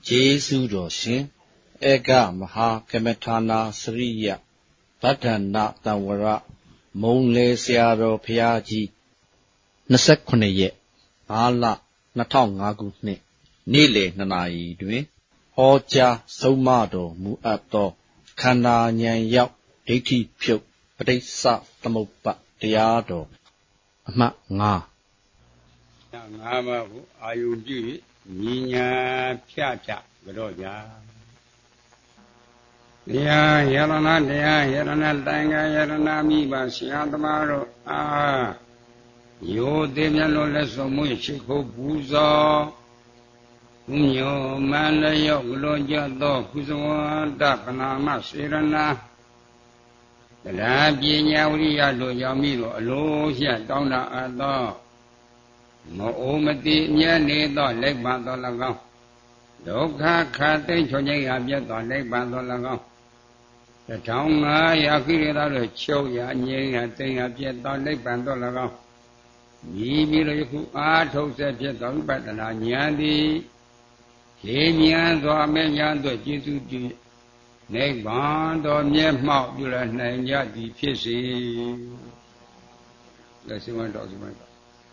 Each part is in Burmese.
ကျေးဇူးတော်ရှင်ဧကမဟာကမထာနာစရိယဗဒ္ဒနာတံဝရမုံလေဆရာတော်ဘုရားကြီး29ရက်5လ2005ခုနှစ်နေ့လယ်2နာရီတွင်ဟောကြားဆုံးမတော်မူအပ်သောခန္ဓာဉာဏ်ရောက်ဒိဋ္ဌိဖြုတ်ပဋိစ္စသမုပ္ပါတရားတော်အမှတ်5ပါးကိုအာယုပြု၍ညီညာဖြတ်ကြကြောကြတရားယရဏတရားယရဏတိုင်္ဂယရဏမိပါဆရာသမားတို့အားယောသေးမြတ်လို့လက်ဆုံးမွေးရှိခိုးပူဇော်ဘုညောမန္လယောကလောကြသောကုသဝန္တပနာမစေရနာတရားပညာဝိရိယတို့ရောက်ပြီးတော့အလိုရှိတောင်းတအပ်သောမအိုမတိမြတ်နေသောနိဗ္ဗာန်တော်၎င်းဒုက္ခခတ်သိမ်းချုပ်ငြိမ်းရာပြတ်သောနိဗ္ဗာန်တော်၎င်း1500ခိရိတာတို့ချုပ်ရာငြိမ်းရာသိမ်းရာပြတ်သောနိဗ္ဗာန်တော်၎င်းဤပြီးတော့ယခုအာထုတ်ဆက်ဖြစ်သောဝိပဿနာဉာဏ်သည်လေမြန်စွာမဲ့ညာတို့ကျေစုပြုနိဗ္ဗာန်တော်မျက်မှောက်ပြုရနိုင်ကြသည်ဖြစ်စေလက်ရှိမှတော်ရှိမှတော်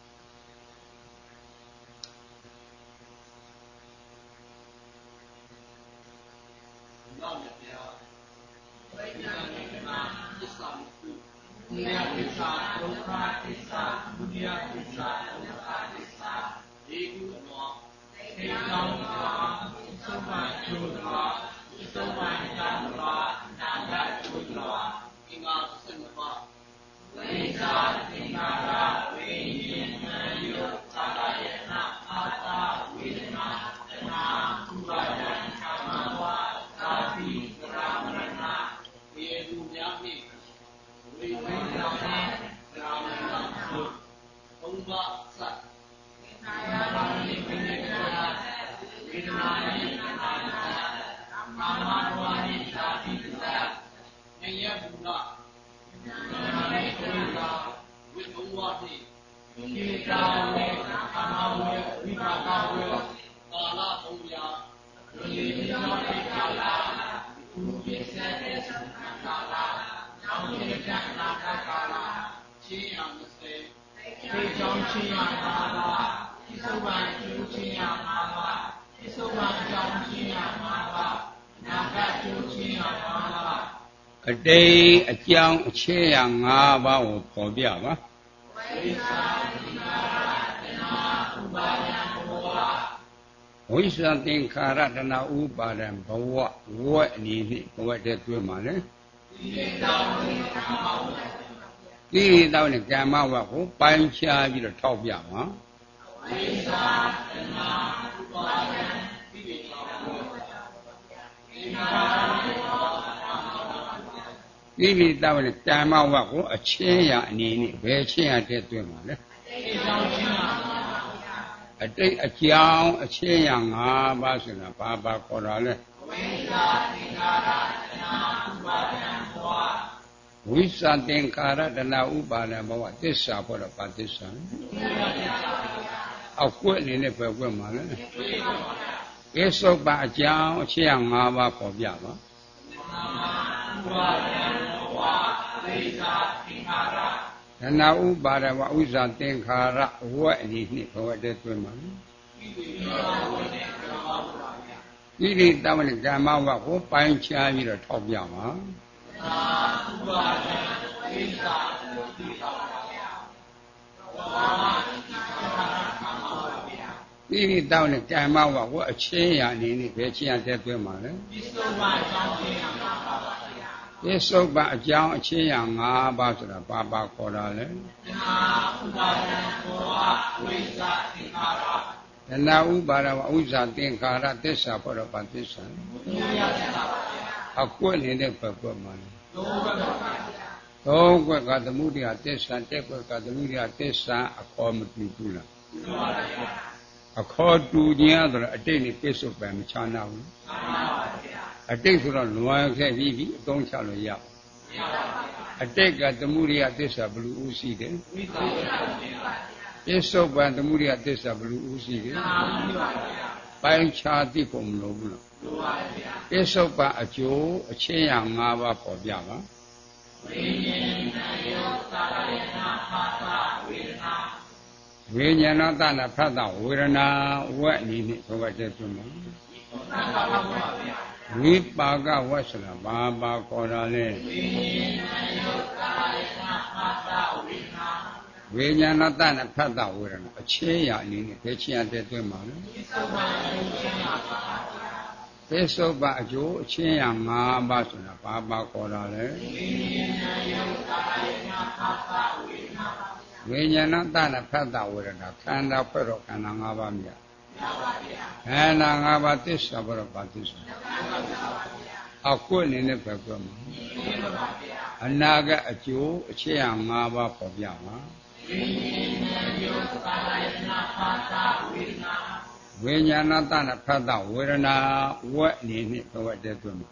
အတိတ်အကြောင်းအခြေရ5ပါးကိုပေါ်ပြပါဝိသသင်္ခါရတဏဥပါဒံဘဝဝက်အနေဖြင့်ဘဝတည်းတွေ့မှာလေကိလေသာနဲ့ကာမဝက်ကိုပိုင်းခြားပြီးတော့ထောက်ပြပါဝိသသင်္ခါရဥပါဒံကိလေသာကိလေသာနဲ့ကာမဝက်ကိုအချင်းရအနေနဲ့ဘယ်ချင်းရတဲ့တွေ့မှာလဲအတိတ်အကြောင်းအချင်းရ5ပါးဆိုတာဘာခေါ်တာလဲဝိသသင်္ခါရတဏဥပါဒံဘဝဝိသသင်္ခါရတဏဥပါဒံဘဝသစ္စာဘောတော့ဘာသစ္စာလဲအောက်ကွက်အနေနဲ့ပဲကွက်မှာလဲကိစ္ဆုပ္ပအကြောင်းအချင်းရ5ပါးပေါ်ပြပါတဏှာဥပါဒဝဥစ္စာသင်္ခါရဝက်အနေနဲ့ဘဝတည်းတွေ့မှာကိလေသာနဲ့ကာမဝက်ကိုပိုင်းခြားပြီးတော့ထောက်ပြပါကိလေသာနဲ့ကာမဝက်ကိုအချင်းရအနေနဲ့ဘယ်ချင်းရတဲ့တွေ့မှာလဲပစ္စုပ္ပန်အကြောင်းအချင်းရ5ပါးဆိုတာဘာခေါ်တာလဲတဏှာဥပါဒံဘောဝိဇ္ဇာသင်္ခါရတဏှာဥပါဒဝဝိဇ္ဇာသင်္ခါရသစ္စာဘောတော့ဘာသစ္စာအကွက်နေတဲ့ဘက်ကွက်မှာသုံးကွက်ကသမုဒိယသစ္စာတက်ကွက်ကသမုဒိယသစ္စာအခေါ်မတူဘူးလားအခေါ်တူခြင်းဆိုတော့အတိတ်နဲ့ပစ္စုပ္ပန်မခြားနာဘူးအတိတ်ဆိုတော့လွန်ခဲ့ပြီးအသုံးချလို့ရအတိတ်ကသမုဒိယသစ္စာဘယ်လိုဥရှိတယ်ပစ္စုပ္ပန်သမုဒိယသစ္စာဘယ်လိုဥရှိတယ်ပိုင်းခြားသိဖို့မလိုဘူးလားပစ္စုပန်အကျိုးအချင်းရာ၅ပါးပေါ်ပြပါဝိညာဏယောသာယနာဖတ်တာဝေဒနာဝိညာဏသနာဖတ်တာဝေဒနာဝက်အနေနဲ့ဘဝတည်းပြုမှာဝိပါကဝတ်ဆိုတာဘာပါခေါ်တာလဲဝိညာဏယောသာယနာဖတ်တာဝေဒနာဝိညာဏသနာဖတ်တာဝေဒနာအချင်းရာအနေနဲ့ဘယ်ချင်းအတည်းတွဲမှာလဲပစ္စုပန်အကျိုးအချင်းရာ၅ပါးဆိုတာဘာပါခေါ်တာလဲဝိညာဏသနာဖတ်တာဝေဒနာခန္ဓာဖွဲ့တော့ခန္ဓာ၅ပါးမြတ်ခန္ဓာ၅ပါးသစ္စာဘရောပါသစ္စာအကွအနေနဲ့ပဲပြောမှာအနာကအကျိုးအချင်းရာ၅ပါးပေါ်ပြပါဝိညာဏသနာဖတ်တာဝေဒနာဝက်အနေနဲ့ဘဝတည်းတွင်မှာ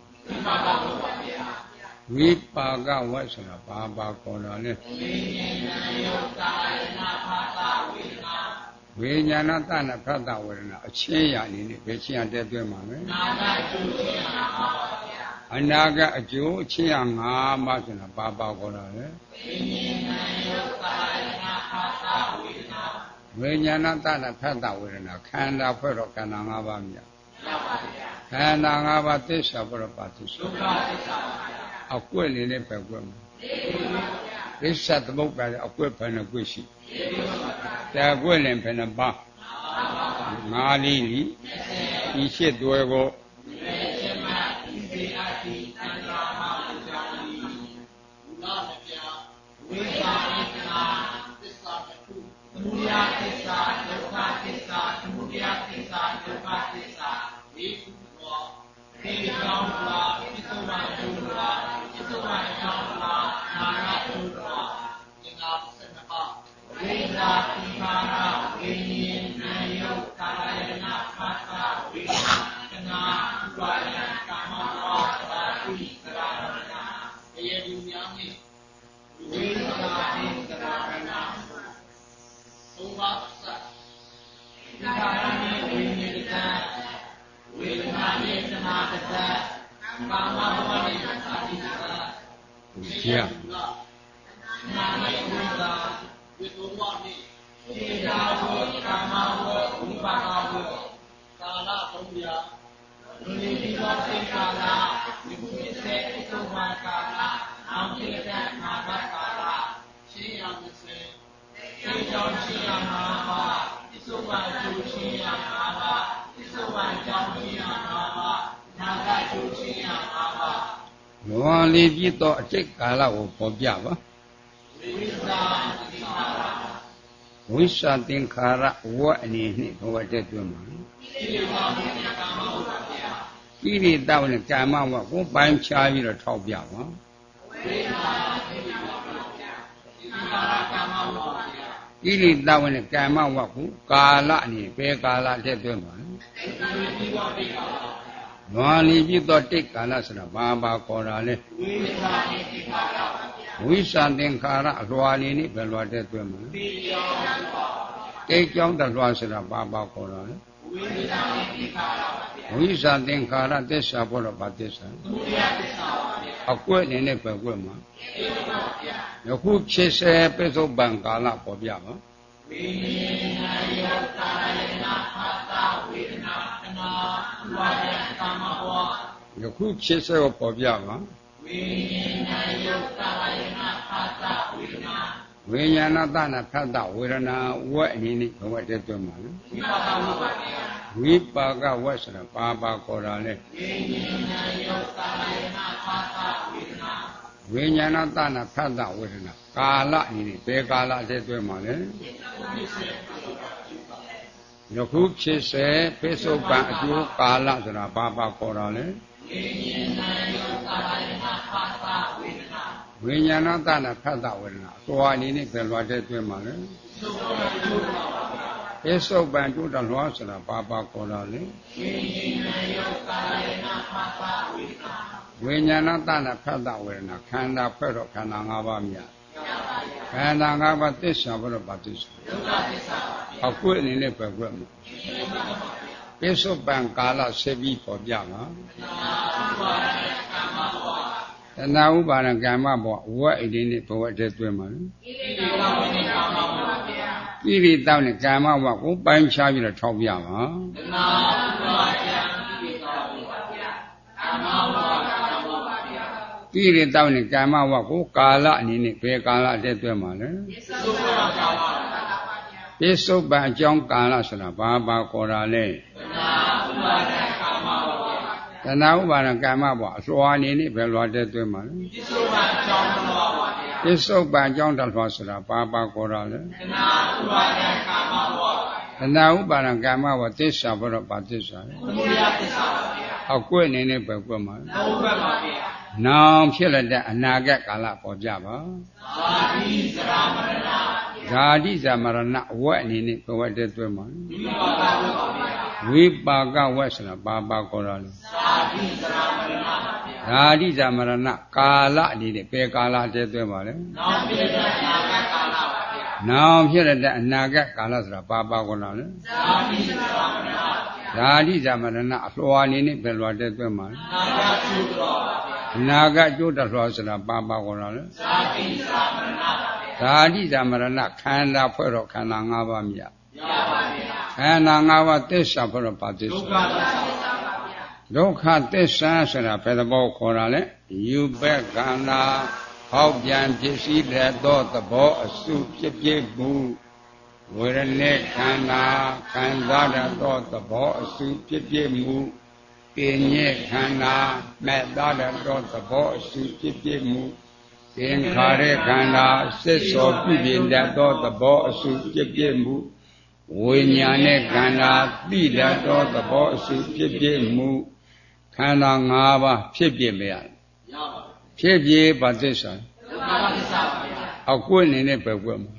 ဝိပါကဝက်ဆိုတာဘာပါခေါ်တာလဲဝိညာဏသနာဖတ်တာဝေဒနာအချင်းရာအနေနဲ့ဘယ်ချင်းအတည်းတွင်မှာလဲအနာကအကျိုးအချင်းရာ၅ပါးဆိုတာဘာပါခေါ်တာလဲဝိညာဏသနာဖတ်တာဝေဒနာခန္ဓာဖွဲ့တော့ခန္ဓာ၅ပါးမြတ်ခန္ဓာ၅ပါးသစ္စာဘရောပါသစ္စာအကွက်လေးနဲ့ပဲကွက်မှာသစ္စာသမုပ္ပါဒ်အကွက်ဘယ်နှကွက်ရှိတာကွက်လည်းဘယ်နှပါ၅လေးလီဒီရှစ်တွဲကိုဝိပါဒနာသစ္စာတစ်ခုသမုဒယသစ္စာဒုက္ခသစ္စာသမုဒယသစ္စာဒုက္ခသစ္စာဒီခုတော့ဒီကြောင့်လားပစ္စုပန်ကျိုးလားပစ္စုပန်ကြောင့်လားနာရကျိုးလားသင်္ဃာ12ပါးဝိဇာတိမာရဝိညာဉ်ယုတ်ကာယနာဖတ်တာဝိညာဏနာဝါယကာမဘောသာတိသရဏနာယေဒုများနှင့်ဝိဇာတိသရဏနာသုံးပါးအစဒီကာယနဲ့ဝိညာဉ်တည်းဝေဒနာနဲ့သနာတည်းကာမဘောနဲ့သာတိသရနာနဲ့ဝိဇာဝိသုဝနိသေတာဝကာမဝဝိပါကဝကာလသုံးရာလူဒီသောသေကာလဒီကုသစေသုဝါကာလအောင်တိတ္တမာဘကာလရှင်းရမစေရှင်းကြောင်းရှင်းရမှာပါပစ္စုပန်ကျိုးရှင်းရမှာပါပစ္စုပန်ကြောင်းရှင်းရမှာပါနာဂကျိုးရှင်းရမှာပါလောလီပြည့်သောအကျိတ်ကာလကိုပေါ်ပြပါဝိသသင်္ခါရဝတ်အနေနဲ့ဘဝတည်းတွင်မှာကိရိတာဝနဲ့ကာမဝတ်ကိုပိုင်းခြားပြီးတော့ထောက်ပြပါကိရိတာဝနဲ့ကာမဝတ်ကိုကာလအနေဘယ်ကာလတည်းတွင်မှာလွန်လီပြည့်သောတိတ်ကာလဆိုတာဘာပါခေါ်တာလဲဝိသသင်္ခါရအလွာနေနဲ့ဘယ်လွာတည်းတွင်မှာတိတ်ကြောင်းတလွာဆိုတာဘာပါခေါ်တာလဲဝိသသင်္ခါရသစ္စာဘောတော့ဘာသစ္စာအကွက်နေနဲ့ပဲကွက်မှာယခုဖြစ်စေပစ္စုပန်ကာလပေါ်ပြပါဝိညာဏယောကာယနာဖတ်တာဝေဒနာတနာဝါယကာမဘောယခုဖြစ်စေကိုပေါ်ပြပါဝိညာဏယောကာယနာဖတ်တာဝေဒနာဝိညာဏသနာဖတ်တာဝေဒနာဝက်အနေနဲ့ဘဝတည်းတွင်မှာလေဝိပါကဝက်ဆိုတာဘာပါခေါ်တာလဲဝိညာဏယောကာယနာဖတ်တာဝေဒနာဝိညာဏသနာဖတ်တာဝေဒနာကာလအနေနဲ့ဘယ်ကာလတည်းတွင်မှာလဲယခုဖြစ်စေပစ္စုပန်အကျိုးကာလဆိုတာဘာပါခေါ်တာလဲဝိညာဏသနာဖတ်တာဝေဒနာအစွာအနေနဲ့ဘယ်လွာတဲ့တွင်မှာလဲပစ္စုပန်ကျိုးတလွာဆိုတာဘာပါခေါ်တာလဲဝိညာဏသနာဖတ်တာဝေဒနာခန္ဓာဖွဲ့တော့ခန္ဓာ၅ပါးမြတ်ခန္ဓာ၅ပါးသစ္စာဘရောပါသစ္စာအကွက်အနေနဲ့ပဲကွက်မှာပိစုပန်ကာလဆက်ပြီးပေါ်ပြပါတဏှာဥပါဒကမ္မဘောဝတ်အိဒီနဲ့ဘဝတည်းတွင်ပါလေကိရိတောင်းနဲ့ကမ္မဘောကိုပိုင်းခြားပြီးတော့ထောက်ပြပါတဏှာဥပါဒကိရိတောင်းနဲ့ကမ္မဘောကိုကာလအနေနဲ့ဘယ်ကာလတည်းတွင်ပါလဲပိစုပန်အကြောင်းကာလဆိုတာဘာခေါ်တာလဲတဏှာဥပါဒကမ္မဘောအစွာအနေနဲ့ဘယ်လိုတည်းတွင်ပါလဲပိစုပန်အကြောင်းတလွှာဆိုတာဘာခေါ်တာလဲတဏှာဥပါဒကမ္မဘောတဏှာဥပါဒကမ္မဘောသစ္စာဘောတော့ဘာသစ္စာလဲသမုဒယသစ္စာပါဗျာအကွဲ့အနေနဲ့ပဲကွဲ့မှာလဲဟုတ်ပါပါဗျာနောင်ဖြစ်လက်တဲ့အနာဂတ်ကာလပေါ်ကြပါဇာတိဇရာမရဏဇာတိဇာမရဏဝက်အနေနဲ့ဘဝတည်းတွဲမှာဝိပါကဝက်ဆိုတာဘာခေါ်တာလဲဇာတိဇရာမရဏဇာတိဇာမရဏကာလအနေနဲ့ဘယ်ကာလတည်းတွဲမှာလဲနောင်ဖြစ်တဲ့အနာဂတ်ကာလပါဗျာနောင်ဖြစ်တဲ့အနာဂတ်ကာလဆိုတာဘာခေါ်တာလဲဇာတိဇရာမရဏဇာတိဇာမရဏအလွှာအနေနဲ့ဘယ်လွှာတည်းတွဲမှာလဲနာဂတ်ကျိုးတော်ပါဗျာအနာဂတ်ကျိုးတော်လွှာဆိုတာဘာခေါ်တာလဲဇာတိဇရာမရဏဇာတိဇာမရဏခန္ဓာဖွဲ့တော့ခန္ဓာ၅ပါးမြတ်ရပါဗျာခန္ဓာ၅ပါးသစ္စာဖွဲ့တော့ဘာသစ္စာဒုက္ခသစ္စာဆိုတာဘယ်သဘောခေါ်တာလဲယူဘက်ခန္ဓာဟောက်ပြန်ဖြစ်စည်းတဲ့သောသဘောအစုဖြစ်ဖြစ်မှုဝေဒနေခန္ဓာခံစားတဲ့သောသဘောအစုဖြစ်ဖြစ်မှုပညေခန္ဓာမဲ့သားတဲ့သောသဘောအစုဖြစ်ဖြစ်မှုသင်္ခါရခန္ဓာစစ်စောပြုပြင်တတ်သောသဘောအစုဖြစ်ဖြစ်မှုဝိညာဉ်နဲ့ခန္ဓာသိတတ်သောသဘောအစုဖြစ်ဖြစ်မှုခန္ဓာ၅ပါးဖြစ်ဖြစ်မရဖြစ်ဖြစ်ဘာသစ္စာဒုက္ခသစ္စာပါဗျာအကွက်နေနဲ့ပဲကွက်မှာ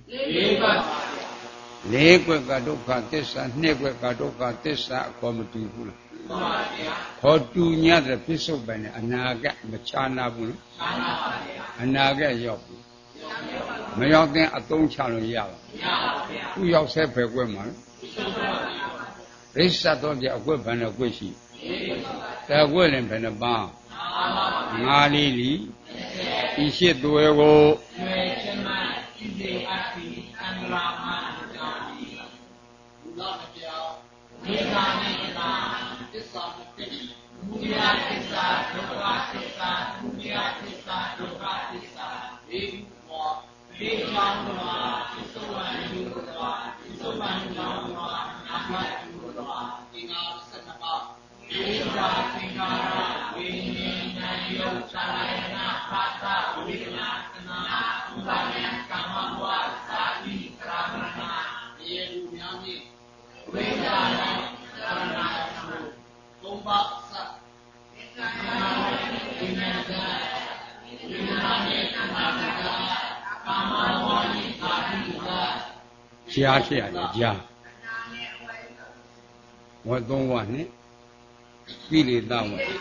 ၄ကွက်ကဒုက္ခသစ္စာ၂ကွက်ကဒုက္ခသစ္စာအခေါ်မတူဘူးလားမှန်ပါဗျာခေါ်တူညတဲ့ပြစ္ဆုတ်ပန်နဲ့အနာဂတ်မချာနာဘူးလားချာနာပါဗျာအနာဂတ်ရောက်ဘူးမရောက်တဲ့အသုံးချလို့ရပါမရပါဗျာသူရောက်ဆဲပဲကွက်မှာရိစ္ဆတ်တော့ပြအကွက်ဘယ်နှကွက်ရှိတကွက်လည်းဘယ်နှပန်း၅လေးလီဒီရှိသွဲကိုကျွဲချမဣတိအတ္တိအန္တရာမကြောင့်ဒီဘုရားတရားဒေသနိတာသစ္စာတိမူလသစ္စာဒုက္ခသစ္စာမူလသစ္စာဒုက္ခသစ္စာဒီမောဒီကြောင့်တော့သစ္စာဝံယူတော့သစ္စာဝံကြောင့်တော့နာမယူတော့ဒီနာ12ပါးဒီသာသင်္ကာရဝိညာဉ်ယုတ်သာယနာဖာသဝိညာသနာဥပါယံကာမဝါသာတိသရမဏယေလူများမြင့်ဝိညာဏသရဏသမုသုံးပါးသဝိညာဝိညာဏသဝိညာဉ်နဲ့ကာမဝါကာမဝါနိသာတိသကြားထရတယ်ကြားဝတ်သုံးဝနဲ့ကိလေသာဝတ်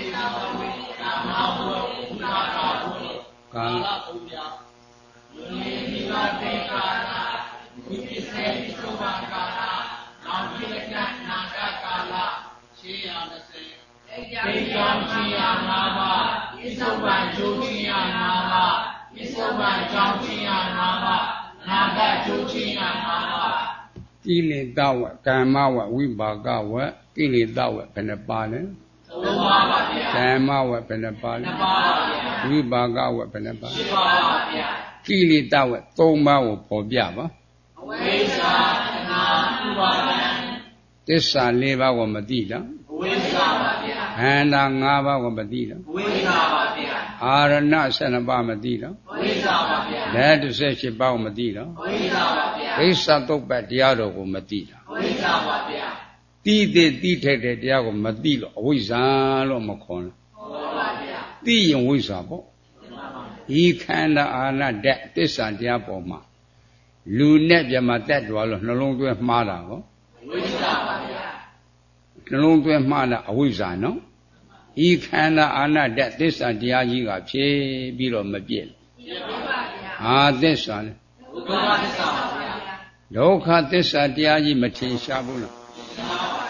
ကာလဘုရားယေနိဝတေကာလဝိပစ္စေသုဘကာလနောက်ပြည့်ကနာဂကာလ620တေကြောင့်ရှိရမှာပါဣသုဘံကျိုးရှိရမှာပါဣသုဘံကြောင့်ရှိရမှာပါနာဂကျိုးရှိရမှာပါကိလေသာဝတ်ကာမဝတ်ဝိပါကဝတ်ကိလေသာဝတ်ဘယ်နှပါလဲ3ပါးပါဗျာကာမဝတ်ဘယ်နှပါလဲ2ပါးပါဗျာဝိပါကဝတ်ဘယ်နှပါလဲ7ပါးပါဗျာကိလေသာဝတ်3ပါးကိုပေါ်ပြပါအဝိဇ္ဇာတဏှာဥပါဒံသစ္စာ4ပါးကိုမသိလားအဝိဇ္ဇာပါဗျာခန္ဓာ5ပါးကိုမသိလားအဝိဇ္ဇာပါဗျာအာရဏ12ပါးမသိလားအဝိဇ္ဇာပါဗျာလက်18ပါးကိုမသိလားအဝိဇ္ဇာပါဗျာဒိဋ္ဌသုတ်ပတ်တရားတော်ကိုမသိလားအဝိဇ္ဇာပါဗျာတိထိုက်တဲ့တရားကိုမသိလို့အဝိဇ္ဇာလို့မခေါ်ဘူးဟုတ်ပါဗျာသိရင်ဝိဇ္ဇာပေါ့ဒီခန္ဓာအာရဏဓာတ်သစ္စာတရားပေါ်မှာလူနဲ့ပြမတက်တော်လို့နှလုံးသွင်းမှားတာကောဝိဇ္ဇာပါဗျာနှလုံးသွင်းမှားတာအဝိဇ္ဇာနော်ဒီခန္ဓာအာရဏဓာတ်သစ္စာတရားကြီးကဖြည့်ပြီးတော့မပြည့်ဘူးပါဗျာဟာသစ္စာလေဒုက္ခသစ္စာပါဗျာဒုက္ခသစ္စာတရားကြီးမထင်ရှားဘူးလားဒ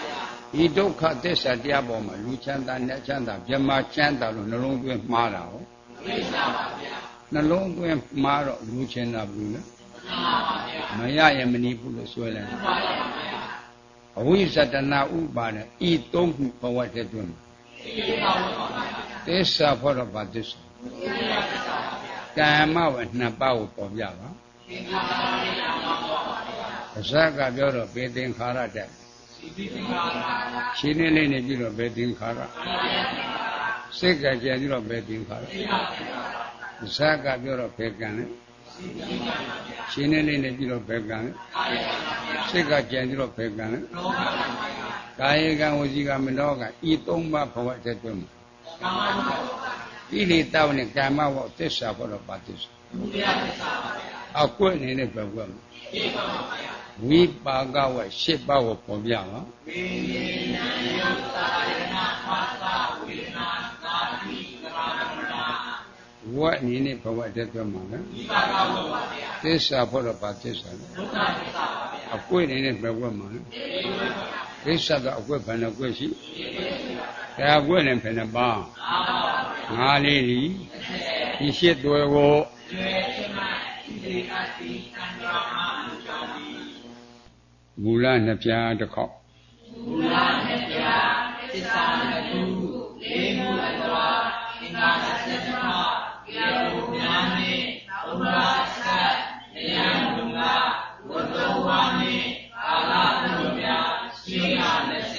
ဒီဒုက္ခသစ္စာတရားပေါ်မှာလူချမ်းသာနဲ့ချမ်းသာမြမချမ်းသာလို့နှလုံးသွင်းမှားတာဟုတ်သိပါပါဗျာနှလုံးသွင်းမှားတော့လူချမ်းသာဘူးနော်မှန်ပါဗျာမရရင်မနေဘူးလို့ဆွဲလိုက်မှန်ပါဗျာအဝိဇ္ဇတနာဥပါဒဤသုံးခုဘဝတည်းတွင်သိပါပါဗျာသစ္စာဖို့တော့ဘာသစ္စာကာမဝနှစ်ပါးကိုပေါ်ပြပါသိပါပါဗျာအစကပြောတော့ဘေသင်္ခါရတဲ့ရှင်းနေလေးနေပြီးတော့ဘေသင်္ခါရစိတ်ကကြံပြီးတော့ဘေသင်္ခါရအစကပြောတော့ဘေကံလေရှင်းနေလေးနေပြီးတော့ဘေကံလေစိတ်ကကြံပြီးတော့ဘေကံလေကာယကံဝစီကမနောကဤသုံးပါးဘဝတည်းတွင်မှာဣတိတောင်းနဲ့ကာမဝသစ္စာဘောတော့ပါသစ္စာအကွက်နေနဲ့ပဲကွက်မှာဝိပါကဝ၈ပါးကိုပေါ်ပြပါဝိညာဉ်ယုတ်သာယနာပါသဝေနာသာတိသရမနာဝတ်အနေနဲ့ဘဝတည်းပြောမှာနော်ဝိပါကဝပါဗျာသစ္စာဖို့တော့ပါသစ္စာလဲဒုက္ခသစ္စာပါဗျာအကွက်နေနဲ့ပဲကွက်မှာနော်သစ္စာကအကွက်ဘယ်နှကွက်ရှိဒါအကွက်နဲ့ဘယ်နှပါငါးလေးဒီရှစ်သွယ်ကိုမူလနှစ်ပြားတစ်ခေါက်မူလနှစ်ပြားသစ္စာနှစ်ခုလေးမှုအတော်အင်္ဂါဆက်မပြေလို့များနေသုဘဆက်တရားလူကဝတ္တဝါနေကာလတုမြာရှင်းရ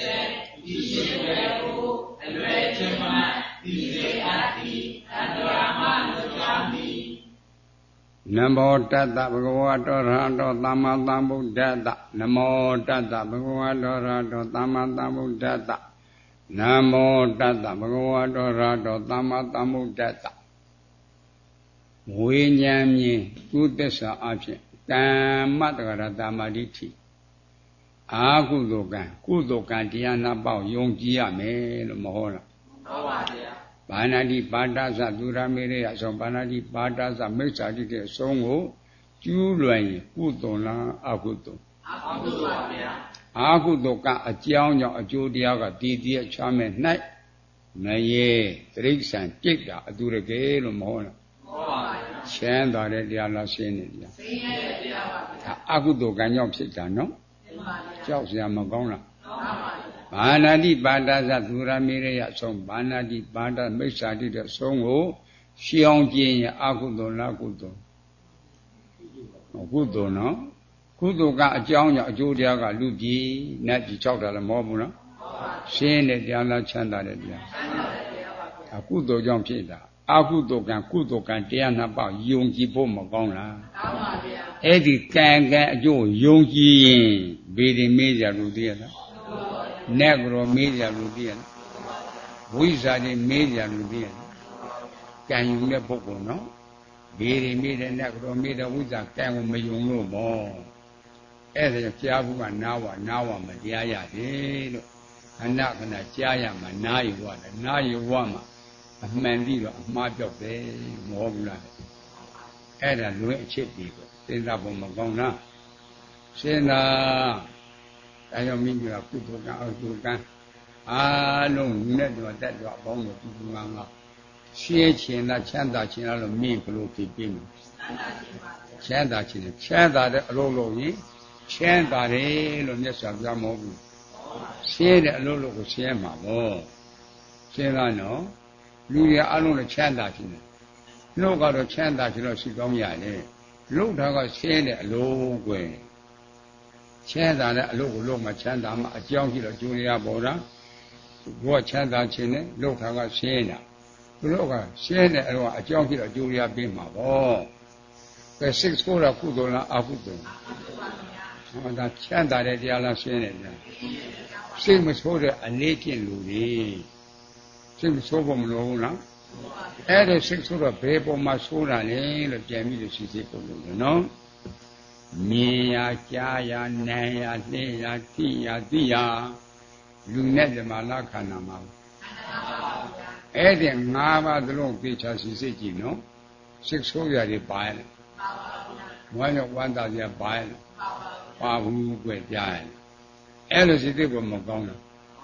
20ဒီရှိပဲကိုအလွယ်ချင်းမှဒီစေအတ္တိအန္တရာမလို့ကြောင်းဒီနမောတတ္တဘဂဝတောရဟတောသမ္မာသမ္ဗုဒ္ဓတ္တနမောတတ္တဘဂဝတောရဟတောသမ္မာသမ္ဗုဒ္ဓတ္တနမောတတ္တဘဂဝတောရဟတောသမ္မာသမ္ဗုဒ္ဓတ္တဝိညာဉ်မြင်သူသစ္စာအဖြစ်ကမ္မတက္ကရတမာတိထိအာကုသိုလ်ကံကုသိုလ်ကံတရားနာပေါက်ယုံကြည်ရမယ်လို့မဟုတ်လားဟုတ်ပါဗျာဘာနာတိပါဒသသူရမေရယအဆုံးဘာနာတိပါဒသမိစ္ဆာတိတဲ့အဆုံးကိုကျူးလွန်ရင်ကုသိုလ်လားအကုသိုလ်အကုသိုလ်ပါဗျာအာကုသိုလ်ကအကြောင်းကြောင့်အကျိုးတရားကတည်တည်ချမ်းမဲ့၌မရေတိရစ္ဆာန်ကြိတ်တာအတူတကယ်လို့မဟုတ်လားဟုတ်ပါဗျာချမ်းသာတဲ့တရားလားရှင်းနေတရားရှင်းတဲ့တရားပါဗျာအကုသိုလ်ကံကြောင့်ဖြစ်တာနော်မှန်ပါဗျာကြောက်စရာမကောင်းလားမှန်ပါဗျာဘာနာတိပါဒသသူရမေရယအဆုံးဘာနာတိပါဒမိစ္ဆာတိတဲ့အဆုံးကိုရှင်းအောင်ကျင့်ရင်အကုသိုလ်လားကုသိုလ်ကုသိုလ်နော်ကုသိုလ်ကအကြောင်းကြောင့်အကျိုးတရားကလူပြည်နတ်ပြည်၆တာလည်းမဟုတ်ဘူးနော်ရှင်းတဲ့တရားလားချမ်းသာတဲ့တရားအကုသိုလ်ကြောင့်ဖြစ်တာအကုသိုလ်ကံကုသိုလ်ကံတရားနှစ်ပါးယုံကြည်ဖို့မကောင်းလားကောင်းပါဗျာအဲ့ဒီကံအကျိုးယုံကြည်ရင်ဘယ်ဒီမေးကြလို့သိရလားနဲ့ကြောမေးကြလို့သိရလားဝိဇ္ဇာတွေမေးကြလို့သိရလားကံယူတဲ့ပုဂ္ဂိုလ်နော်ဘေးတွေမေးတဲ့နဲ့ကြောမေးတဲ့ဝိဇ္ဇာကံကိုမယုံလို့ပေါ့အဲ့ဒါကြားဘူးကနားဝမတရားရတယ်လို့ခဏကြားရမှာနားယူရတယ်နားယူဝမှာအမှန်ပြီးတော့အမှားပြောက်တယ်မဟုတ်ဘူးလားအဲ့ဒါလွင်အချစ်ပြီးပေါ့စဉ်းစားဖို့မကောင်းလားစဉ်းစားဒါကြောင့်မိမိကကုသိုလ်ကံအကုသိုလ်ကံအားလုံးနဲ့တော့တက်တော့အပေါင်းကိုပြုစုမှာငါရှင်းချင်လားချမ်းသာချင်လားလို့မိဘလို့ဖြစ်ပြီးမှာချမ်းသာချင်တယ်ချမ်းသာတဲ့အလုပ်လုပ်ရင်ချမ်းသာတယ်လို့မြတ်စွာဘုရားမဟုတ်ဘူးရှင်းတဲ့အလုပ်လုပ်ကိုရှင်းမှာပေါ့ရှင်းလားနော်လူတွေအလုံးနဲ့ချမ်းသာချင်တယ်နှုတ်ကတော့ချမ်းသာချင်တော့ရှိကောင်းရတယ်လှုပ်တာကရှင်းတဲ့အလုံးကွယ်ချမ်းသာတဲ့အလုပ်ကိုလုပ်မှချမ်းသာမှအကြောင်းရှိတော့ကျိုးရပေါ်တာဘောချမ်းသာခြင်းနဲ့လှုပ်တာကရှင်းတာသူတို့ကရှင်းတဲ့အလုပ်ကအကြောင်းရှိတော့ကျိုးရပြီးမှာပေါ့ကဲစိတ်ဆိုးတာကုသိုလ်လားအကုသိုလ်ဟောဒါချမ်းသာတဲ့တရားလားရှင်းတယ်ဗျာစိတ်မဆိုးတဲ့အလေးကျင့်လူတွေစိတ်မဆိုးဖို့မလိုဘူးလားအဲ့ဒါစိတ်ဆိုးတော့ဘယ်ပုံမှာဆိုးတာလဲလို့ပြန်ပြီးလို့ရှိသေးပုံလို့နော်မြင်ရကြားရနားရသိရသိရသိရလူနဲ့ဓမ္မလာခန္ဓာမှာအဲ့ဒီ၅ပါးသလုံးသိချာစီစိတ်ကြည့်နော်စိတ်ဆိုးရတယ်ပါရဲ့ဝမ်းရောက်ဝမ်းသာရပါရဲ့ပါဘူးကြွယ်ကြားရဲ့အဲ့လိုစိတ်ကိုမကောင်းတော့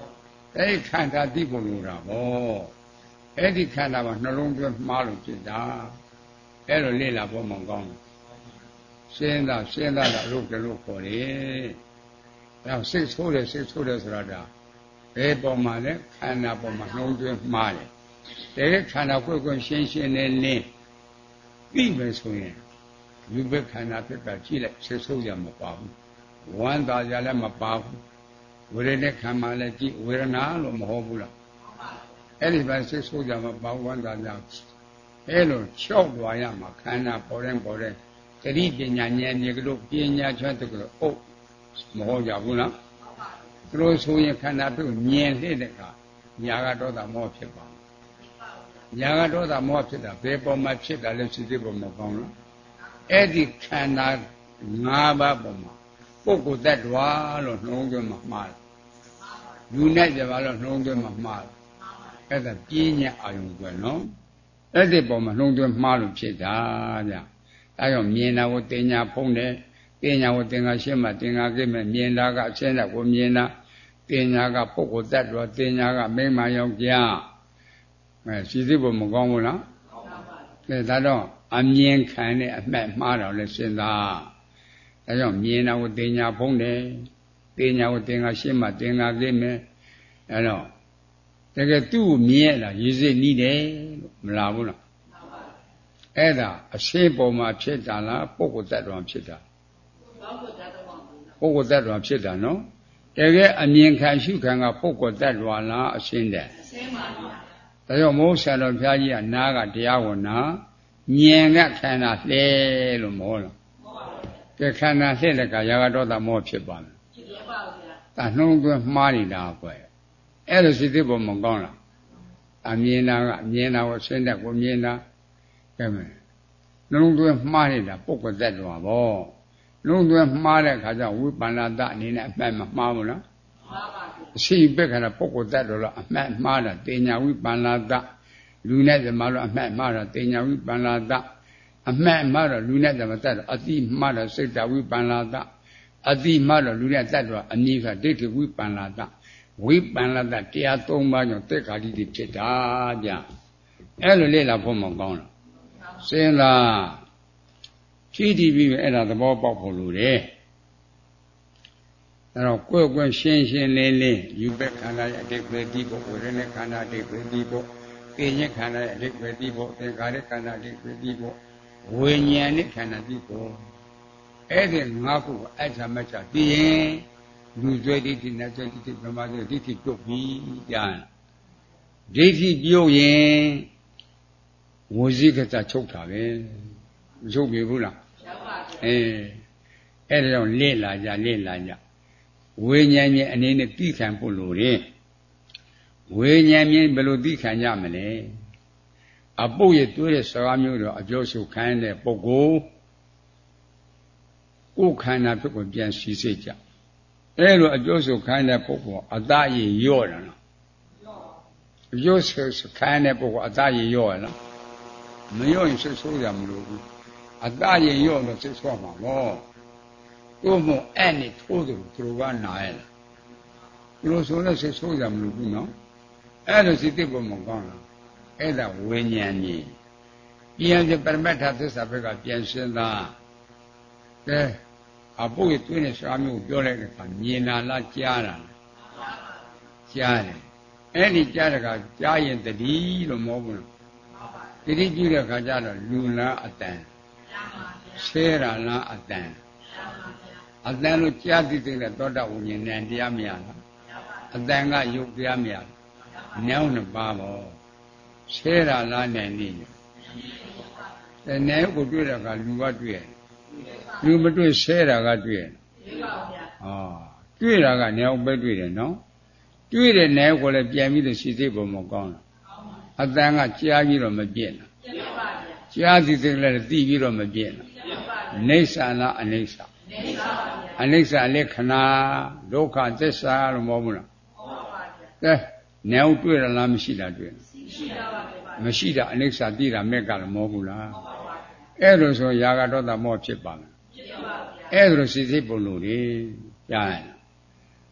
အဲ့ဒီခန္ဓာသိဖို့လိုတာဗောအဲ့ဒီခန္ဓာမှာနှလုံးသွင်းမှားလို့ဖြစ်တာအဲ့လိုလေ့လာဖို့မကောင်းဘူးစဉ်းစားတာလို့တလို့ခေါ်တယ်အဲ့တော့စိတ်ဆိုးတယ်ဆိုတာဒါဘယ်ပေါ်မှာလဲခန္ဓာပေါ်မှာနှလုံးသွင်းမှားတယ်တဲ့ခန္ဓာကိုယ်ကိုရှင်းနဲ့လင်းပြီးမယ်ဆိုရင်ယူဘက်ခန္ဓာဖြစ်တာကြည့်လိုက်စိတ်ဆိုးကြမပါဘူးဝမ်းသာကြလည်းမပါဘူးဝေဒနာခံမှလည်းကြည့်ဝေဒနာလို့မဟုတ်ဘူးလားအဲ့ဒီပိုင်းစိတ်ဆိုးကြမပါဝမ်းသာကြအဲ့လိုချောက်သွားရမှာခန္ဓာပေါ်တဲ့တတိပညာဉာဏ်ကြီးကလို့ပညာချွတ်တယ်ကလို့ဟုတ်မဟုတ်ကြဘူးလားသူတို့ဆိုရင်ခန္ဓာပြုမြင်တဲ့အခါညာကဒေါသမောဖြစ်ပါညာကဒေါသမောဖြစ်တာဘယ်ပေါ်မှာဖြစ်တာလဲစိတ်ပေါ်မှာကောင်းလားအဲ့ဒီခန္ဓာ၅ပါးပေါ်မှာပုဂ္ဂိုလ်တ attva လို့နှုံးသွင်းမှာမှားတယ်လူနဲ့ကြပါလို့နှုံးသွင်းမှာမှားတယ်အဲ့ဒါပြင်းညအာယုံကွယ်နော်အဲ့ဒီပေါ်မှာနှုံးသွင်းမှားလို့ဖြစ်တာဗျဒါကြောင့်မြင်တာကိုတင်ညာဖုံးတယ်တင်ညာကိုတင်္ဂါရှင်းမှတင်္ဂါကိမဲ့မြင်တာကအရှင်းတဲ့ကိုမြင်တာတင်ညာကပုဂ္ဂိုလ်တ attva တင်ညာကမိမယောက်ျားရှိသေးဖို့မကောင်းဘူးလားကဲဒါတော့အမြင်ခံတဲ့အမှတ်မှားတော့လဲစဉ်းစားဒါကြောင့်မြင်တာကိုတင်ညာဖုံးတယ်တင်ညာကိုတင်္ဂါရှင်းမှတင်္ဂါကိမဲ့အဲ့တော့တကယ်သူ့ကိုမြင်ရတာရည်စည်နီးတယ်လို့မလားဘူးလားအဲ့ဒါအရှိပေါ်မှာဖြစ်တာလားပုဂ္ဂိုလ်တ attva ဖြစ်တာပုဂ္ဂိုလ်တ attva ဖြစ်တာနော်တကယ်အမြင်ခံရှုခံကပုဂ္ဂိုလ်တ attva လားအရှင်းတယ်အရှင်းပါဗျာဒါကြောင့်မိုးဆရာတော်ဘုရားကြီးကနားကတရားကိုနာဉာဏ်ကခန္ဓာလှဲလို့မဟုတ်လားဟုတ်ပါဘူးကဲခန္ဓာလှဲတဲ့ကရာဂဒေါသမောဖြစ်ပါမယ်ဖြစ်ပါဘူးဗျာဒါနှုံးသွင်းမှားနေတာကွယ်အဲ့လိုစိတ်ပေါ်မကောင်းလားအမြင်တာကိုဆင်းတဲ့ကိုမြင်တာကဲမယ်နှလုံးသွင်းမှားနေတာပုဂ္ဂိုလ်တ attva ဘောနှလုံးသွင်းမှားတဲ့အခါကျဝိပန္နတအနေနဲ့အမှတ်မမှားဘူးလားမှားပါဘူးအရှိဘက်ကလည်းပုဂ္ဂိုလ်တ attva လို့အမှတ်မှားတာတင်ညာဝိပန္နတလူနဲ့ဓမ္မလို့အမှတ်မှားတာတင်ညာဝိပန္နတအမှတ်မှားတော့လူနဲ့ဓမ္မတ attva အတိမှားတော့စိတ်တဝိပန္နတအတိမှားတော့လူနဲ့တ attva အနိကဒိဋ္ဌိဝိပန္နတဝိပန္နတတရား၃ပါးကြောင့်တက်ခါတိဖြစ်တာဗျအဲ့လိုလေ့လာဖို့မကောင်းလားစဉ်းစားဖြည်းပြီးအဲ့ဒါသဘောပေါက်ဖို့လိုတယ်အဲ့တော့ကိုယ်ရှင်းလင်းယူဘက်ခန္ဓာရဲ့အတိတ်ပဲဒီဖို့ဝေဒနာခန္ဓာအတိတ်ပဲဒီဖို့သိဉ္ဇခန္ဓာရဲ့အတိတ်ပဲဒီဖို့သင်္ခါရခန္ဓာအတိတ်ပဲဒီဖို့ဝိညာဉ်နဲ့ခန္ဓာဒီဖို့အဲ့ဒီ၅ခုအဋ္ဌမချသိရင်လူကျွဲဒိဋ္ဌိနဲ့ကျွဲဒိဋ္ဌိဗမာကျွဲဒိဋ္ဌိပြုတ်ပြီးကြားဒိဋ္ဌိပြုတ်ရင်ဝိဇိကတချုပ်တာပဲမချုပ်ပြီဘူးလားချုပ်ပါဘူးအဲ့ဒါကြောင့်လေ့လာကြဝိညာဉ်ချင်းအနေနဲ့သိခံဖို့လိုတယ်ဝိညာဉ်ချင်းဘယ်လိုသိခံကြမလဲအပုတ်ရတွေးတဲ့စကားမျိုးတော့အပြောရှုခံတဲ့ပုဂ္ဂိုလ်ကိုယ်ခန္ဓာဖြစ်ကိုပြန်ရှိစေကြအဲ့လိုအပြောရှုခံတဲ့ပုဂ္ဂိုလ်အတရည်ရော့တယ်နော်အပြောရှုခံတဲ့ပုဂ္ဂိုလ်အတရည်ရော့ရလားမရော့ရင်စိတ်ဆိုးကြမလို့ဘူးအတရည်ရော့လို့စိတ်ဆိုးမှာပေါ့ကိုယ်မို့အဲ့နဲ့ထိုးတယ်သူကနာရလားသူတို့ဆိုလည်းစိတ်ဆိုးကြမလို့ဘူးနော်အဲ့လိုစိတ်ပေါ်မကောင်းလားအဲ့ဒါဝိညာဉ်ကြီးပြန်ပြပရမတ္ထသစ္စာဘက်ကပြန်ရှင်းသားကဲအပုတ်ရတွင်းတဲ့စာမျိုးပြောလိုက်တဲ့အခါမြင်လာလားကြားတာလားကြားတယ်အဲ့ဒီကြားတဲ့အခါကြားရင်တတိလို့မဟုတ်ဘူးတတိပြုတဲ့အခါကျတော့လူလားအတန်ဆဲတာလားအတန်အတန်လို့ကြားသိတဲ့သောတာဝိညာဉ်နဲ့တရားမရလားအတန်ကယုတ်တရားမရလားညောင်းနှစ်ပါးပေါ့ဆဲတာလားနဲ့နေတယ်နေကိုတွေ့တဲ့အခါလူကတွေ့တယ်လူမတွေ့ဆဲတာကတွေ့တယ်တွေ့တာကနေအောင်ပဲတွေ့တယ်နော်တွေ့တဲ့နေကိုလည်းပြန်ပြီးတော့ရှိသေးပုံမကောင်းလားအတန်ကကြားပြီးတော့မပြည့်လားကြားသိတဲ့လည်းသိပြီးတော့မပြည့်လားနေဆာလားအနိစ္စအနိစ္စလက္ခဏာဒုက္ခသစ္စာလို့မဟုတ်ဘူးလားကဲနေအောင်တွေ့ရလားမရှိတာတွေ့မရှိတာအနိစ္စသိတာမဲ့ကလည်းမဟုတ်ဘူးလားအဲ့လိုဆိုရာဂဒေါသမောဖြစ်ပါမယ်အဲ့လိုစိတ်ပုံလို့လေကြားရ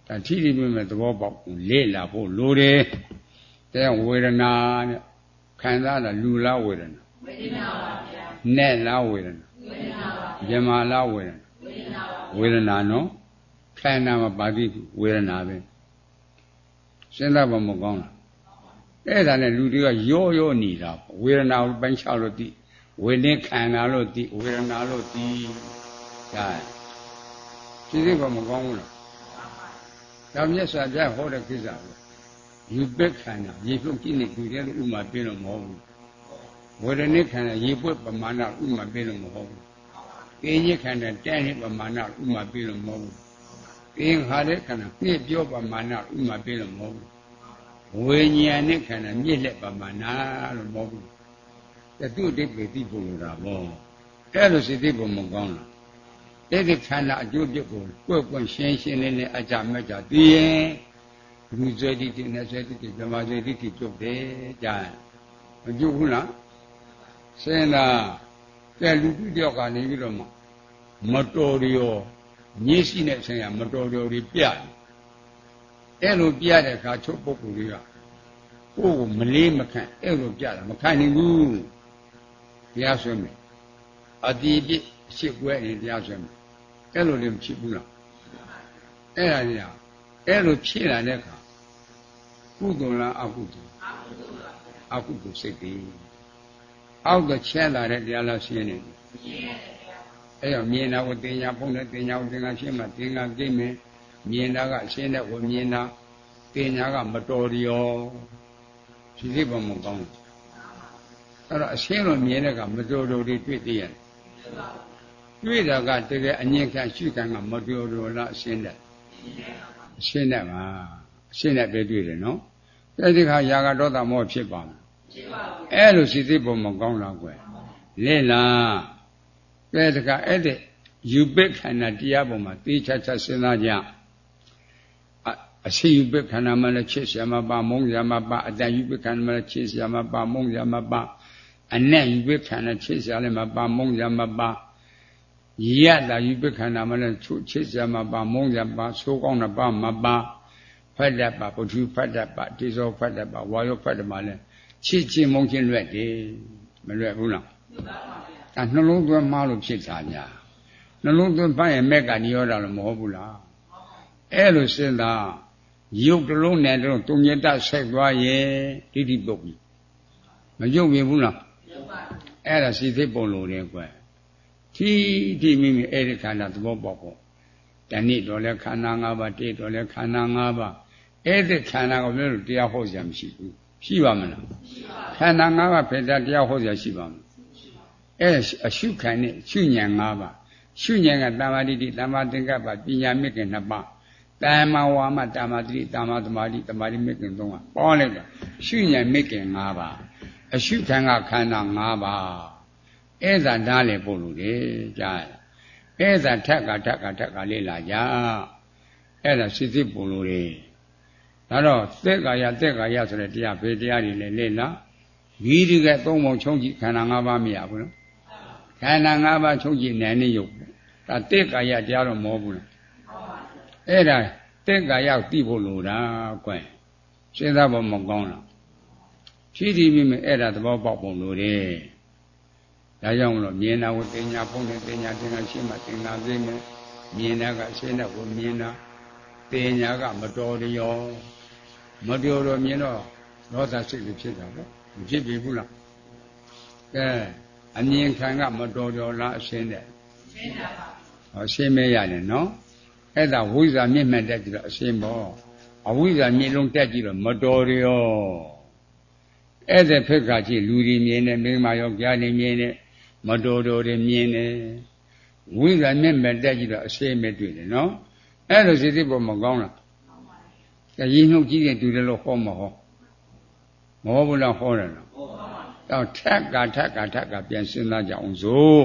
ဒါထိတိမိမဲ့သဘောပေါက်လေ့လာဖို့လိုတယ်တဲ့ဝေဒနာနဲ့ခံစားတာလူလားဝေဒနာဝေဒနာပါဗျာနဲ့လားဝေဒနာဝေဒနာပါဗျာမြမလားဝေဒနာဝေဒနာပါဝေဒနာနော်ခန္ဓာမှာပါတိဝေဒနာပဲစဉ်းစားပါမကောင်းလားအဲ့ဒါနဲ့လူတွေကရောနေတာဝေဒနာကိုပိုင်းခြားလို့သိဝေဒနာခန္ဓာလို့သိဝေဒနာလို့သိဒါသိသိပါမကောင်းဘူးလားဒါမြတ်စွာဘုရားဟောတဲ့ကိစ္စပဲယူပက်ခန္ဓာရေပုတ်ကြည့်နေလူတွေလို့ဥမာပြလို့မဟုတ်ဘူးဝေဒနာခန္ဓာရေပုတ်ပမာဏဥမာပြလို့မဟုတ်ဘူးကိဉ္စခန္ဓာတဲ့ဟိပမာဏဥမာပြလို့မဟုတ်ဘူးသင်္ခါရခန္ဓာပြည့်ပြောပမာဏဥမာပြလို့မဟုတ်ဘူးဝိညာဉ်နဲ့ခန္ဓာမြင့်လက်ပမာဏလို့မဟုတ်ဘူးသူ့အတိတ်ပဲသိဖို့လိုတာပေါ့အဲ့လိုစိတ်သိဖို့မကောင်းလားအဲ့ဒီခန္ဓာအကျိုးပြုကိုကွယ်ရှင်းရှင်းလေးအကြမကြသိရင်လူဇေတိတိနဲ့ဇေတိတိဓမ္မဇေတိတိပြုတ်တယ်ကြာမပြုတ်ဘူးလားစဉ်းစားတဲ့လူတယောက်ကနေပြီးတော့မတော်ရောညှိရှိတဲ့အချိန်ကမတော်ရောတွေပြတယ်အဲ့လိုပြတဲ့အခါချုပ်ပုဂ္ဂိုလ်တွေကကိုယ်ကိုမလေးမခံအဲ့လိုပြတာမခံနိုင်ဘူးတရားဆွဲမယ်အတိအပြည့်ရှစ်ပွဲနေတရားဆွဲမယ်အဲ့လိုလည်းမဖြစ်ဘူးလားအဲ့ဒါကြီးအဲ့လိုဖြစ်လာတဲ့အခါကုသိုလ်လားအကုသိုလ်အကုသိုလ်စိတ်တွေအောက်ကချဲလာတဲ့တရားလားရှင်းနေတယ်အဲ့တော့မြင်တာကိုတင်ညာဖုံးတယ်တင်ညာကိုတင်ညာရှင်းမှတင်ညာကိမ့်မယ်မြင်တာကရှင်းတဲ့ကိုမြင်တာတင်ညာကမတော်ရောဒီစိတ်ပေါ်မကောင်းဘူးအဲ့တော့အရှင်းလို့မြင်တဲ့ကမတော်တော်တွေတွေ့သေးရတယ်တွေ့တာကတကယ်အငြင်းခံရှုခံကမတော်တော်လားအရှင်းတဲ့ပါအရှင်းတဲ့ပဲတွေ့တယ်နော်အဲ့ဒီခါຢာကဒေါသမောဖြစ်ပါမယ်ဖြစ်ပါဘူးအဲ့လိုစိတ်ပေါ်မကောင်းလားကွယ်လဲလားကဲတခါအဲ့ဒီယူပက်ခန္ဓာတရားပေါ်မှာတေးချာစဉ်းစားကြအရှိယူပက်ခန္ဓာမှာလည်းချစ်စရာမပါမုန်းစရာမပါအတန်ယူပက်ခန္ဓာမှာလည်းချစ်စရာမပါမုန်းစရာမပါအနက်ယူပက်ခန္ဓာချစ်စရာလည်းမပါမုန်းစရာမပါရတာယူပက်ခန္ဓာမှာလည်းချစ်စရာမပါမုန်းစရာပါဆိုးကောင်းတာပါမပါဖတ်တတ်ပါပုထုဖတ်တတ်ပါတိဇောဖတ်တတ်ပါဝါယောဖတ်တတ်ပါလဲချစ်ချင်းမုန်းချင်းလွတ်တယ်မလွတ်ဘူးလားဒါနှလုံးသွင်းမှားလို့ဖြစ်တာများနှလုံးသွင်းဖတ်ရင်မက်ကနိရောဓလို့မဟုတ်ဘူးလားအဲ့လိုစဉ်းစားရုပ်တစ်လုံးနဲ့တုံညတဆက်သွားရဲ့တိတိပုတ်ပြီမရုပ်မြင်ဘူးလားအဲ့ဒါစိတ်သိပုံလို့လေကွယ်ထိမိမိအဲ့ဒီခန္ဓာသဘောပေါက်ပေါ့တဏိတော်လဲခန္ဓာ၅ပါးတေတော်လဲခန္ဓာ၅ပါးအဲ့ဒီခန္ဓာကိုပြောလို့တရားဟောစရာမရှိဘူးရှိပါမလားခန္ဓာ၅ပါးဖေတ္တတရားဟောစရာရှိပါမလားအဲ့အရှုခံနဲ့ရှုဉဏ်၅ပါးရှုဉဏ်ကတမ္မာတိတိတမ္မာသင်္ကပ္ပပညာမြင့်ခင်2ပါးတမ္မာဝါမတမ္မာတိတမ္မာသမာဓိတမ္မာတိမြင့်ခင်3ပါးပေါင်းလိုက်တာရှုဉဏ်မြင့်ခင်5ပါးအရှုခံကခန္ဓာ5ပါးအဲ့ဒါနားလည်ဖို့လို့လေကြားရအဲ့ဒါထက်ကလေးလာကြအဲ့ဒါစိစိပုံလို့လေဒါတော့သက်ကာယဆိုတဲ့တရားဖေတရားတွေလည်းလေ့လာဂီရိက3ပုံချုံးကြည့်ခန္ဓာ5ပါးမရဘူးနော်ခန္ဓာ5ပါးချုံးကြည့်နိုင်နေရုပ်ဒါသက်ကာယတရားတော့မဟုတ်ဘူးလားအဲ့ဒါသက်ကာယသိဖို့လိုတာကွယ်စဉ်းစားဖို့မကောင်းလားဖြည်းဖြည်းမိအဲ့ဒါသဘောပေါက်ပုံလိုတယ်ဒါကြောင့်မလို့မြင်တာကိုတင်ညာဖုံးတယ်တင်ညာရှင်းမှတင်ညာသိမယ်မြင်တာကရှင်းတဲ့ကိုမြင်တာတင်ညာကမတော်ရောမတော်တော့မြင်တော့ဒေါသစိတ်တွေဖြစ်တာပေါ့မဖြစ်ပြီဘူးလားကဲအမြင်ခံကမတော်တော်လားအရှင်းတဲ့ရှင်းတာပါဟောရှင်းမဲရတယ်နော်အဲ့ဒါဝိဇ္ဇာမြင့်မှတ်တက်ကြည့်တော့အရှင်းပေါ့အဝိဇ္ဇာမြင့်လုံးတက်ကြည့်တော့မတော်ရောအဲ့ဒါဖက်ကကြည့်လူတွေမြင်တယ်မိန်းမယောက်ျားတွေမြင်တယ်မတော်တော်တွေမြင်တယ်ဝိဇ္ဇာမြင့်မှတ်တက်ကြည့်တော့အရှင်းမဲတွေ့တယ်နော်အဲ့လိုစိတ်သိပေါ်မကောင်းလားရည်နှုတ်ကြည့်တဲ့တူတယ်လို့ဟောမဟောမဟုတ်ဘူးလားဟောတယ်နော်တော့ထက်ကပြန်စဉ်းစားကြအောင်စို့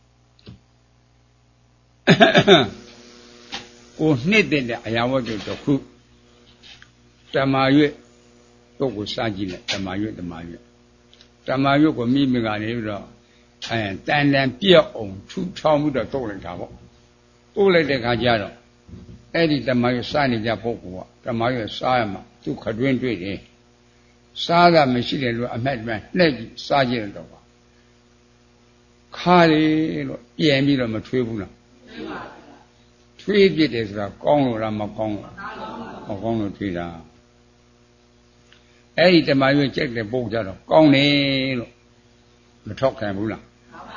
ကိုနှစ်တဲ့အရာဝတ္ထုတစ်ခုတမာရွတ်ပုဂ္ဂိုလ်စကြည့်လိုက်တမာရွတ်ကိုမိမိကနေပြီးတော့တန်ပြောက်အောင်ထူထောင်ပြီးတော့တုတ်လိုက်တာပေါ့တုတ်လိုက်တဲ့ခါကျတော့အဲ့ဒီဓမ္မရွတ်စားနေကြပုဂ္ဂိုလ်ကဓမ္မရွတ်စားရမှာသူခတွင်းတွေ့တယ်စားတာမရှိတယ်လို့အမှတ်မှန်နှက်ကြည့်စားကြည့်တော့ပါခါရီလို့ပြန်ပြီးတော့မထွေးဘူးလားထွေးပြစ်တယ်ဆိုတာကောင်းလို့လားမကောင်းလားမကောင်းလို့ထွေးတာအဲ့ဒီဓမ္မရွတ်ကြိုက်တဲ့ပုဂ္ဂိုလ်ကြတော့ကောင်းတယ်လို့မထောက်ခံဘူးလား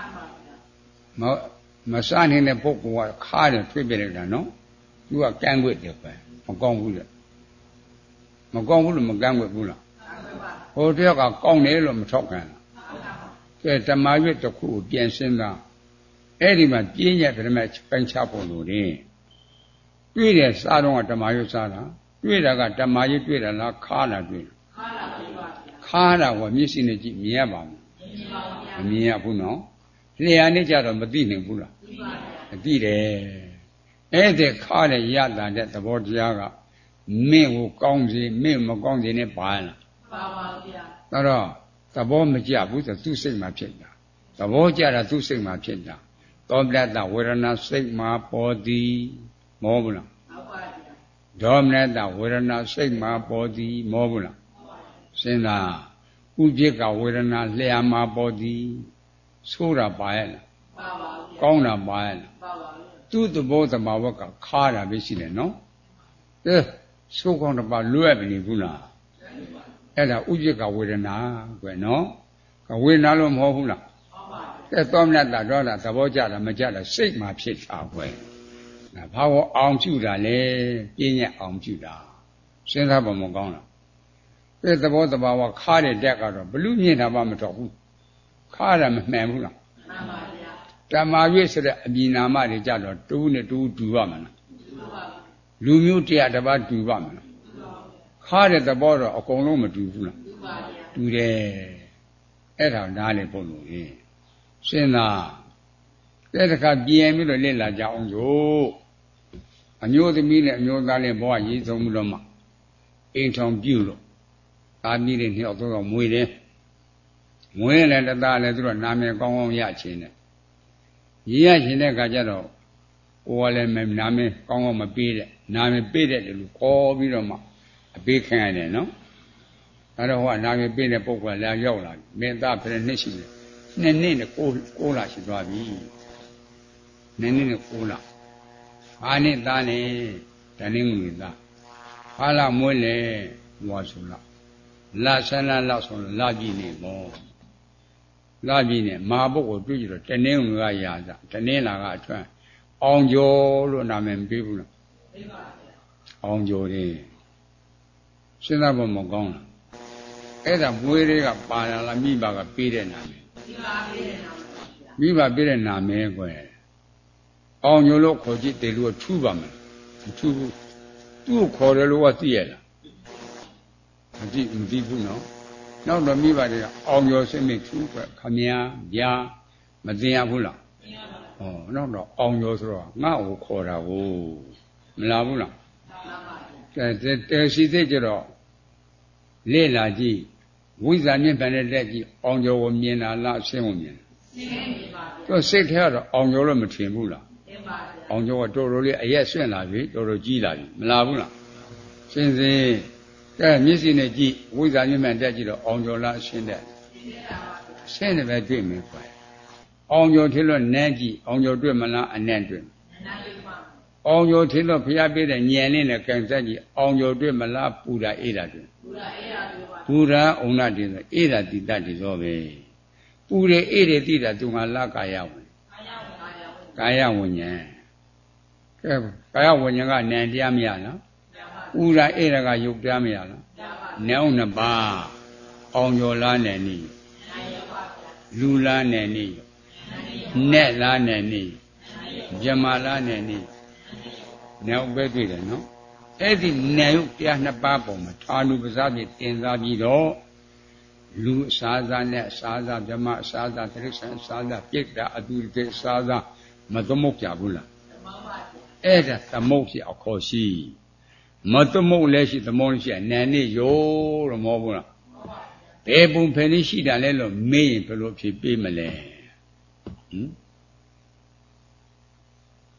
မစားနေတဲ့ပုဂ္ဂိုလ်ကခါတယ်ထွေးပြလိုက်တာနော်သူကကန့်ကွက်တယ်ပဲမကောင်းဘူးလေမကောင်းဘူးလို့မကန့်ကွက်ဘူးလားဟိုတယောက်ကကောင်းတယ်လို့မထောက်ခံလားကဲဓမ္မရွတ်တစ်ခုကိုပြန်စဉ်းစားအဲ့ဒီမှာပြင်းရဓမ္မပိုင်းခြားဖို့လို့နေတွေ့တယ်စားတော့ကဓမ္မရွတ်စားတာတွေ့တာကဓမ္မရွတ်တွေ့တာလားခါတာတွေ့ခါတာကမျက်စိနဲ့ကြည့်မြင်ရပါဘူးမမြင်ရဘူးနော်လျှာနဲ့ကြတော့မသိနိုင်ဘူးလားသိတယ်အဲ့ဒီခါတဲ့ရတာတဲ့သဘောတရားကမင်းကိုကောင်းစေမင်းမကောင်းစေနဲ့ပါလားပါပါဗျာအဲ့တော့သဘောမကျဘူးဆိုသူ့စိတ်မှာဖြစ်တာသဘောကျတာသူ့စိတ်မှာဖြစ်တာသောပတ္တဝေဒနာစိတ်မှာပေါ်သည်မောဘူးလားဟုတ်ပါဗျာဒေါမနတဝေဒနာစိတ်မှာပေါ်သည်မောဘူးလားစဉ်းစားဥပိ္ပကဝေဒနာလျှာမှာပေါ်သည်ဆိုးတာပါရဲ့လားပါပါဗျာကောင်းတာပါရဲ့လားပါပါသူ့သဘောသမာဝကခါတာပဲရှိတယ်နော်ဆိုးကောင်းတပါလွဲ့မနေဘူးလားအဲ့ဒါဥပိ္ပကဝေဒနာကွယ်နော်ဝေဒနာလို့မဟုတ်ဘူးလားသောမနတဒေါသသဘောကြတာမကြတာစိတ်မှာဖြစ်တာကွယ်ဘာကိုအောင်ပြုတာလဲပြင်းရအောင်ပြုတာစဉ်းစားပါမကောင်းလားသဘောတဘာဝခါတဲ့တက်ကတော့ဘလူမြင်တာမှမတော့ဘူးခါတာမမှန်ဘူးလားမှန်ပါဗျာဓမ္မရွေ့ဆိုတဲ့အမိနာမတွေကြတော့တူးနဲ့တူးတူပါမလားလူမျိုးတရားတစ်ပါးတူပါမလားခါတဲ့သဘောတော့အကုန်လုံးမတူဘူးလားတူတယ်အဲ့ဒါနားလေဖို့လို့စဉ်းစားတဲ့တခါပြင်ပြီးတော့လက်လာကြအောင်ဆိုအမျိုးသမီးနဲ့အမျိုးသားနဲ့ဘဝရည်ဆုံးမှုတော့မှအိမ်ထောင်ပြုလို့အာမီးလေးနှစ်ယောက်သုံးယောက်မွေတယ်မွေးလည်းတသားလည်းသူတို့နာမည်ကောင်းကောင်းရချင်းတယ်ရချင်းတဲ့ခါကျတော့ဟိုကလည်းနာမည်ကောင်းကောင်းမပေးတဲ့နာမည်ပေးတဲ့လူခေါ်ပြီးတော့မှအပေးခံရတယ်နော်အဲ့တော့ဟိုကနာမည်ပေးတဲ့ပုဂ္ဂိုလ်ကလည်းရောက်လာပြီမင်းသားဖြစ်နှစ်ရှိတယ်နှစ်နှစ်နဲ့ကိုလရှိသွားပြီနှစ်နှစ်နဲ့ကိုလဟာနဲ့သားနဲ့တနည်းငွေသားဟာလာမွေးလေဘွားဆိုလားလာဆန်းလာလောက်ဆိုလာကြည့်နေပေါ့လာကြည့်နေမဟာပုဂ္ဂိုလ်တွေ့ကြတော့တနည်းငွေကရာစတနည်းလာကအထွန်းအောင်ကျော်လို့နာမည်မပေးဘူးလားပေးပါဗျာအောင်ကျော်တယ်စဉ်းစားဖို့မကောင်းလားအဲ့ဒါမွေးတွေကပါလာလားမိဘကပေးတဲ့နာမည်မိဘပေးတဲ့နာမည်ကွယ်အောင်ကျော်လို့ခေါ်ကြည့်တယ်လို့ထူးပါမလားမထူးဘူးသူ့ကိုခေါ်တယ်လို့ကသိရလားမသိဘူးနော်နောက်တော့မိဘတွေကအောင်ကျော်စိတ်နဲ့ထူးပဲခမည်းဗျာမသိရဘူးလားဩနောက်တော့အောင်ကျော်ဆိုတော့ငါ့ကိုခေါ်တာကိုမလားဘူးလားတဲရှိသေးကြတော့လေ့လာကြည့်ဝိဇ္ဇာမြင့်ပန်တဲ့လက်ကြည့်အောင်ကျော်ကိုမြင်တာလားအရှင်းကိုမြင်ရှင်းမြင်ပါဗျာသူစိတ်ထဲကတော့အောင်ကျော်လို့မထင်ဘူးလားထင်ပါဗျာအောင်ကျော်ကတော်တော်လေးအရက်ဆွင့်လာပြီတော်တော်ကြီးလာပြီမလားဘူးလားရှင်းစင်းမျက်စိနဲ့ကြည့်ဝိဇ္ဇာမြင့်ပန်တက်ကြည့်တော့အောင်ကျော်လားရှင်းတယ်ရှင်းတယ်ပဲတွေ့မယ်ခွာအောင်ကျော်ထင်လို့နန်းကြည့်အောင်ကျော်တွေ့မလားအနံ့တွေ့အောင်ကျော်ထင်လို့ဖျားပေးတဲ့ညံလေးနဲ့ကန်ဆက်ကြည့်အောင်ကျော်တွေ့မလားပူတာအေးတာတွေ့ပူရာဩနတိဆိုအေးတာတိတတ်တိသောပဲပူတယ်အေးတယ်တိတာသူငါလကာယဝင်ကာယဝิญဉ္ကဲကာယဝิญဉ္ကနံတရားမရလားပူရာအေးတာကယုတ်တရားမရလားနံနှစ်ပါးအောင်ကျော်လားနဲ့နီးလူလားနဲ့နီးနဲ့လားနဲ့နီးဂျမလားနဲ့နီးနောက်ပဲတွေ့တယ်နော်အဲ့ဒီနယ်ရုပ်တရားနှစ်ပါးပုံမှာဌာနုပဇာဖြင့်တင်စားပြီးတော့လူအစားစားနဲ့အစားစားဓမ္မအစားစားတိရစ္ဆာန်အစားစားပြိတ္တာအတူတူအစားစားမသမုတ်ကြဘူးလားအဲ့ဒါသမုတ်ဖြစ်အခေါ်ရှိမသမုတ်လည်းရှိသမုတ်လည်းရှိနာနေရောတော့မဟုတ်ဘူးလားဘယ်ပုံဖယ်နေရှိတာလဲလို့မေးရင်ဘယ်လိုဖြစ်ပေးမလဲ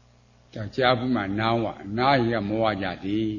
ကြားဘူးမှနားဝနားရမောဝကြသည်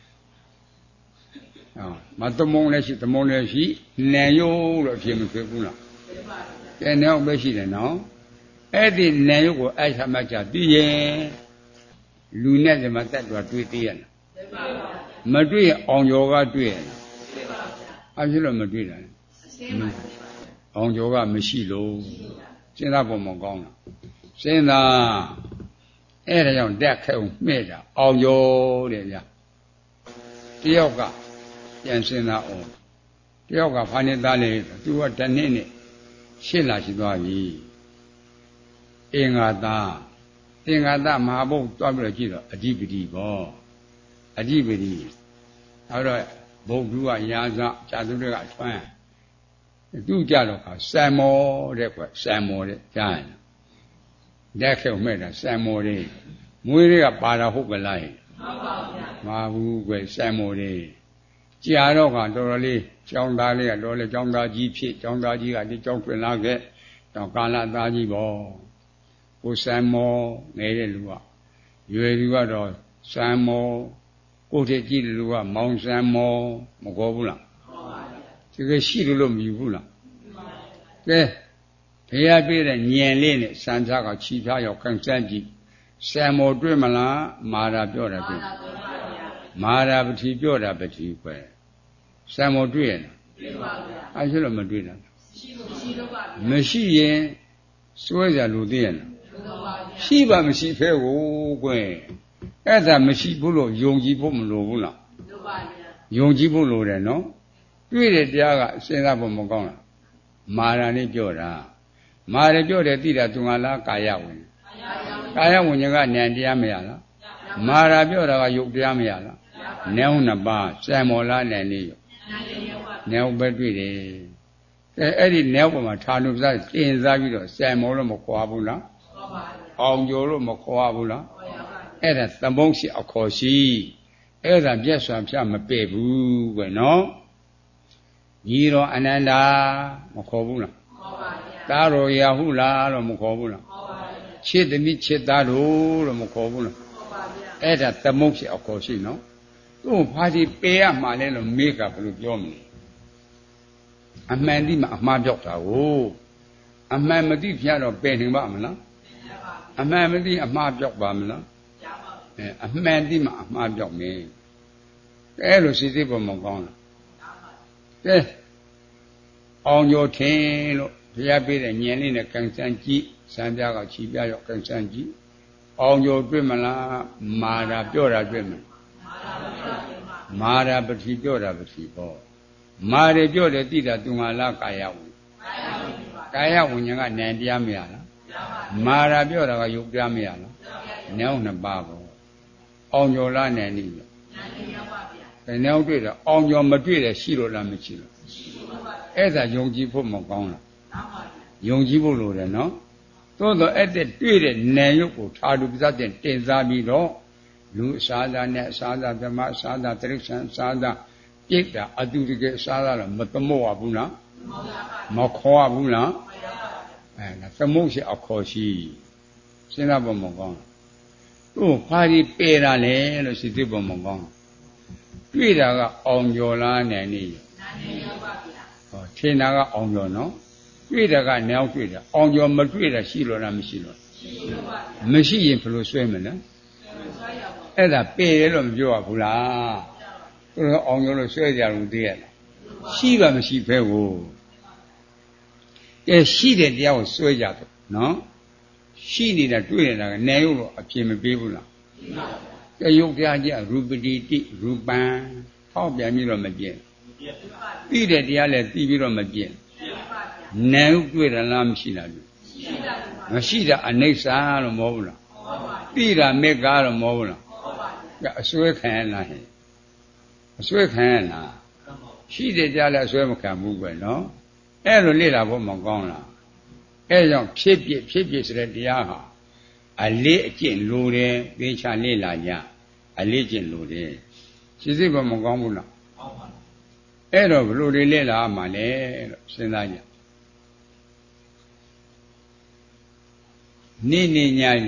မသမုံလည်းရှိသမုံလည်းရှိနံရုပ်လို့အဖြစ်မဖြစ်ဘူးလားကဲနောက်ပဲရှိတယ်နော်အဲ့ဒီနံရုပ်ကိုအဲ့ဆမှတ်ကြသိရင်လူနဲ့ဒီမှာတက်တော်တွေ့သေးရလားမတွေ့ရင်အောင်ကျော်ကတွေ့ရလားအဖြစ်လို့မတွေ့တာအောင်ကျော်ကမရှိလို့စဉ်းစားဖို့မကောင်းလားစဉ်းစားအဲ့ဒါကြောင့်တက်ခဲအောင်မှဲ့တာအောင်ကျော်တဲ့ဗျာတယောက်ကပြန်စဉ်းစားအောင်တယောက်ကဖာနေသားလေသူကတနေ့နဲ့ရှင်းလာရှိသွားပြီအင်္ဂါသမဟာဘုတ်တွားပြီးတော့ကြည့်တော့အဓိပတိပေါ့အဓိပတိအဲ့တော့ဘုဒ္ဓကရာဇဇာတုတွေကထွန်းသူကြတော့စံမောတဲ့ကွစံမောတဲ့ကြားရင်လက်ခဲမဲ့တာစံမောတဲ့မွေးတွေကပါတာဟုတ်ကလားမှန်ပါဗျာမဘူးကွစံမောတဲ့ကြာတော့ကတော်တော်လေးကျောင်းသားလေးကတော်လေးကျောင်းသားကြီးဖြစ်ကျောင်းသားကြီးကဒီကျောင်းတွင်လာခဲ့တော့ကာလသားကြီးပေါ့ကိုစံမောနေတဲ့လူကရွယ်သူကတော့စံမောကိုထက်ကြည့်တဲ့လူကမောင်စံမောမကောဘူးလားမှန်ပါဗျာဒီကရှိလို့မယူဘူးလားမှန်ပါဗျာကဲဘုရားပြည့်တဲ့ညင်လေးနဲ့စံသားကခြိဖြားရောက်ခံစမ်းကြည့်စံမောတွေ့မလားမာရာပြောတာတွေ့မာရာပတိပြောတာပတိပဲစံမောတွေ့ရလားတွေ့ပါဗျာအဲ့ဆိုတော့မတွေ့တာမရှိတော့ပါဗျာမရှိရင်စွဲကြလို့သိရလားရှိပါမရှိဖဲကိုကွယ်အဲ့ဒါမရှိဘူးလို့ယုံကြည်ဖို့မလိုဘူးလားလိုပါဗျာယုံကြည်ဖို့လိုတယ်နော်တွေ့တဲ့တရားကစဉ်းစားဖို့မကောင်းလားမာရာလေးပြောတာမာရပြောတယ်သိတာသူငါလားကာယဝင်ကာယဝင်ကဉာဏ်တရားမရလားမာရာပြောတာကယုတ်တရားမရလားနည်းနှစ်ပါးစံမော်လားနည်းလေးယုတ်နည်းပဲတွေ့တယ်အဲ့ဒီနည်းပေါ်မှာဌာနုပ္ပစတင်စားပြီးတော့စံမော်လို့မခွာဘူးလားအောင်ကျော်လို့မခွာဘူးလားအဲ့ဒါသမုံရှိအခေါ်ရှိအဲ့ဒါပြည့်စွာဖြတ်မပဲ့ဘူးကွနော်ညီတော်အနန္ဒာမခေါ်ဘူးလားခေါ်ပါဗျာသားတော်ရာဟုလားလို့မခေါ်ဘူးလားခေါ်ပါဗျာချစ်သမီးချစ်သားတို့လို့မခေါ်ဘူးလားခေါ်ပါဗျာအဲ့ဒါသမုံရှိအခေါ်ရှိနော်သူ့ဘာဒီပေရမှလဲလို့မေးကဘယ်လိုပြောမလဲအမှန်တိမှအမှားပြောက်တာကိုအမှန်မသိဖျားတော့ပယ်နေပါမလားအမှန်မသိအမှားပြောက်ပါမလားအမှန်သိမှအမှားပြောက်မယ်အဲ့လိုစိတ်ပေါ်မကောင်းလားကဲအောင်ကျော်ထင်လို့ဘုရားပေးတဲ့ဉာဏ်လေးနဲ့ကန်ဆန်းကြည့်စံပြားကခြိပြားရောက်ကန်ဆန်းကြည့်အောင်ကျော်တွေ့မလားမာရာပြောတာတွေ့မလားမာရာပတိပြောတာပတိပေါ့မာရပြောတယ်သိတာသူငါလားကာယဝင်ကာယဝင်ဉာဏ်ကဉာဏ်တရားမရလားမာရာပြောတာကယုတ်တရားမရလားနည်းနှစ်ပါးပေါ့အောင်ကျော်လားနဲ့နေတယ်။နည်းတွေ့တယ်အောင်ကျော်မတွေ့တယ်ရှိလို့လားမရှိလို့အဲ့ဒါယုံကြည်ဖို့မကောင်းလားယုံကြည်ဖို့လိုတယ်နော်သို့တော့အဲ့တဲ့တွေ့တဲ့နာယုတ်ကိုထာတုပ္ပဇ္ဇတင်စားပြီးတော့လူအစားသားနဲ့အစားသားဓမ္မအစားသားတိရစ္ဆာန်အစားသားပြိတ္တာအတူတကယ်အစားသားတော့မသမုတ်ရဘူးလားမခေါ်ရဘူးလားအဲ့ဒါသမုတ်ရှိအခေါ်ရှိစဉ်းစားဖို့မကောင်းသူ့ဘာဒီပေတာလဲလို့စိတ်သိဖို့မကောင်းတွေ့တာကအောင်ကျော်လားနဲ့နေပါဗျာဟောထင်တာကအောင်ကျော်နော်တွေ့တာကနည်းတွေ့တာအောင်ကျော်မတွေ့တာရှိလို့လားမရှိလို့မရှိရင်ဘယ်လိုဆွဲမလဲအဲ့ဒါပေတယ်လို့မပြောရဘူးလားသူတို့အောင်ကျော်လို့ဆွဲကြလို့သိရလားရှိပါမရှိဖဲကိုကဲရှိတဲ့တရားကိုဆွဲကြတော့နော်ရှိနေတာတွေ့နေတာကနယ်ရုပ်လို့အပြင်းမပေးဘူးလားကဲရုပ်တရားကြီးရူပတိတိရူပံဟောက်ပြန်ပြီးတော့မပြည့်ပြီးတဲ့တရားလည်းပြီးပြီးတော့မပြည့်နယ်ရုပ်တွေ့တယ်လားမရှိလားမရှိတာအနိစ္စလို့မဟုတ်ဘူးလားပြီးတာမေကားလို့မဟုတ်ဘူးလားအစွဲခံရလားအစွဲခံရလားရှိတဲ့တရားလည်းအစွဲမခံဘူးပဲနော်အဲ့လိုလေ့လာဖို့မကောင်းလားအဲကြောင့်ဖြစ်ဖြစ်ဆိုတဲ့တရားဟာအလေးအကျင့်လိုတယ်သင်္ချာလေ့လာကြအလေးကျင့်လိုတယ်စိစိဘာမကောင်းဘူးလားအဲ့တော့ဘလို့တွေလေ့လာမှလဲလို့စဉ်းစားကြနေညည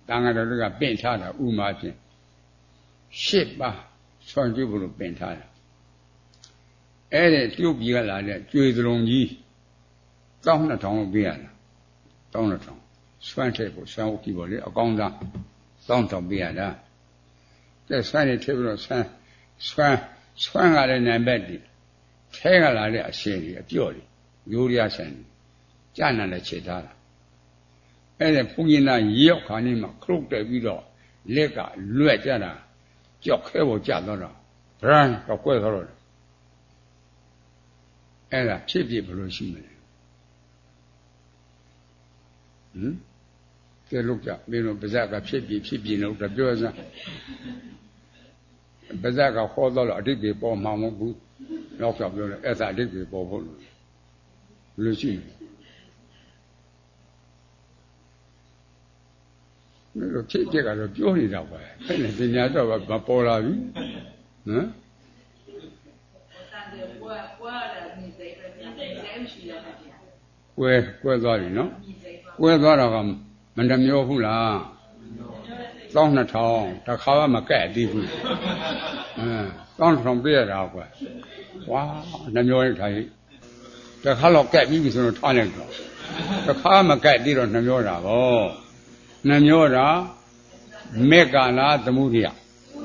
တန်ဃာတော်တွေကပင့်ထားတာဥမာဖြင့်8 ပါးဆွမ်းကြည့်ဖို့လို့ပင့်ထားတာအဲ့ဒီပြုတ်ပြီးကလာတဲ့ကျွေသလုံးကြီး12,000လို့ပေးရတာ12,000ဆွမ်းထည့်ဖို့ဆွမ်းဥကြည့်ပေါ့လေအကောင်းစား12,000ပေးရတာတဲ့ဆွမ်းနေထည့်ပြီးတော့ဆွမ်းကလည်းနံပါတ်ဒီထဲကလာတဲ့အရှင်ကြီးအပြော့ကြီးရိုးရဆန်ကြာနာလည်းခြေထားတာအဲ့ဒါဘုန်းကြီးနာရောက်ခါနေမှာခရုတ်တက်ပြီးတော့လက်ကလွက်ကြတာကြောက်ခဲပေါ်ကျသွားတော့ဗရန်တော့ကွဲသွားတော့အဲ့ဒါဖြစ်ဖြစ်ဘယ်လိုရှိမလဲကဲလို့ကြမင်းတို့ပါဇက်ကဖြစ်ပြီးလို့တော့ပြောစမ်းပါဇက်ကခေါ်တော့အတိတ်ပဲပေါ်မှာမဟုတ်ဘူးနောက်ပြောပြောလဲအဲ့ဒါအတိတ်ပဲပေါ်ဖို့လို့ရှိတယ်လို့ဖြစ်ကတော့ပြောနေတာပဲအဲ့နဲ့ပညာတော့မပေါ်လာဘူးဟမ်ကွဲသွားပြီနော်ကွဲသွားတော့ကမနှမျောဘူးလား12,000တခါမှမကဲ့သေးဘူး12,000ပြရတာကွာဝါနှမျောလိုက်ထိုင်တခါတော့ကဲ့ပြီးပြီဆိုတော့ထားလိုက်တော့တခါမကဲ့သေးတော့နှမျောတာဗောနှမျောတာမေကလားသမုဒိယ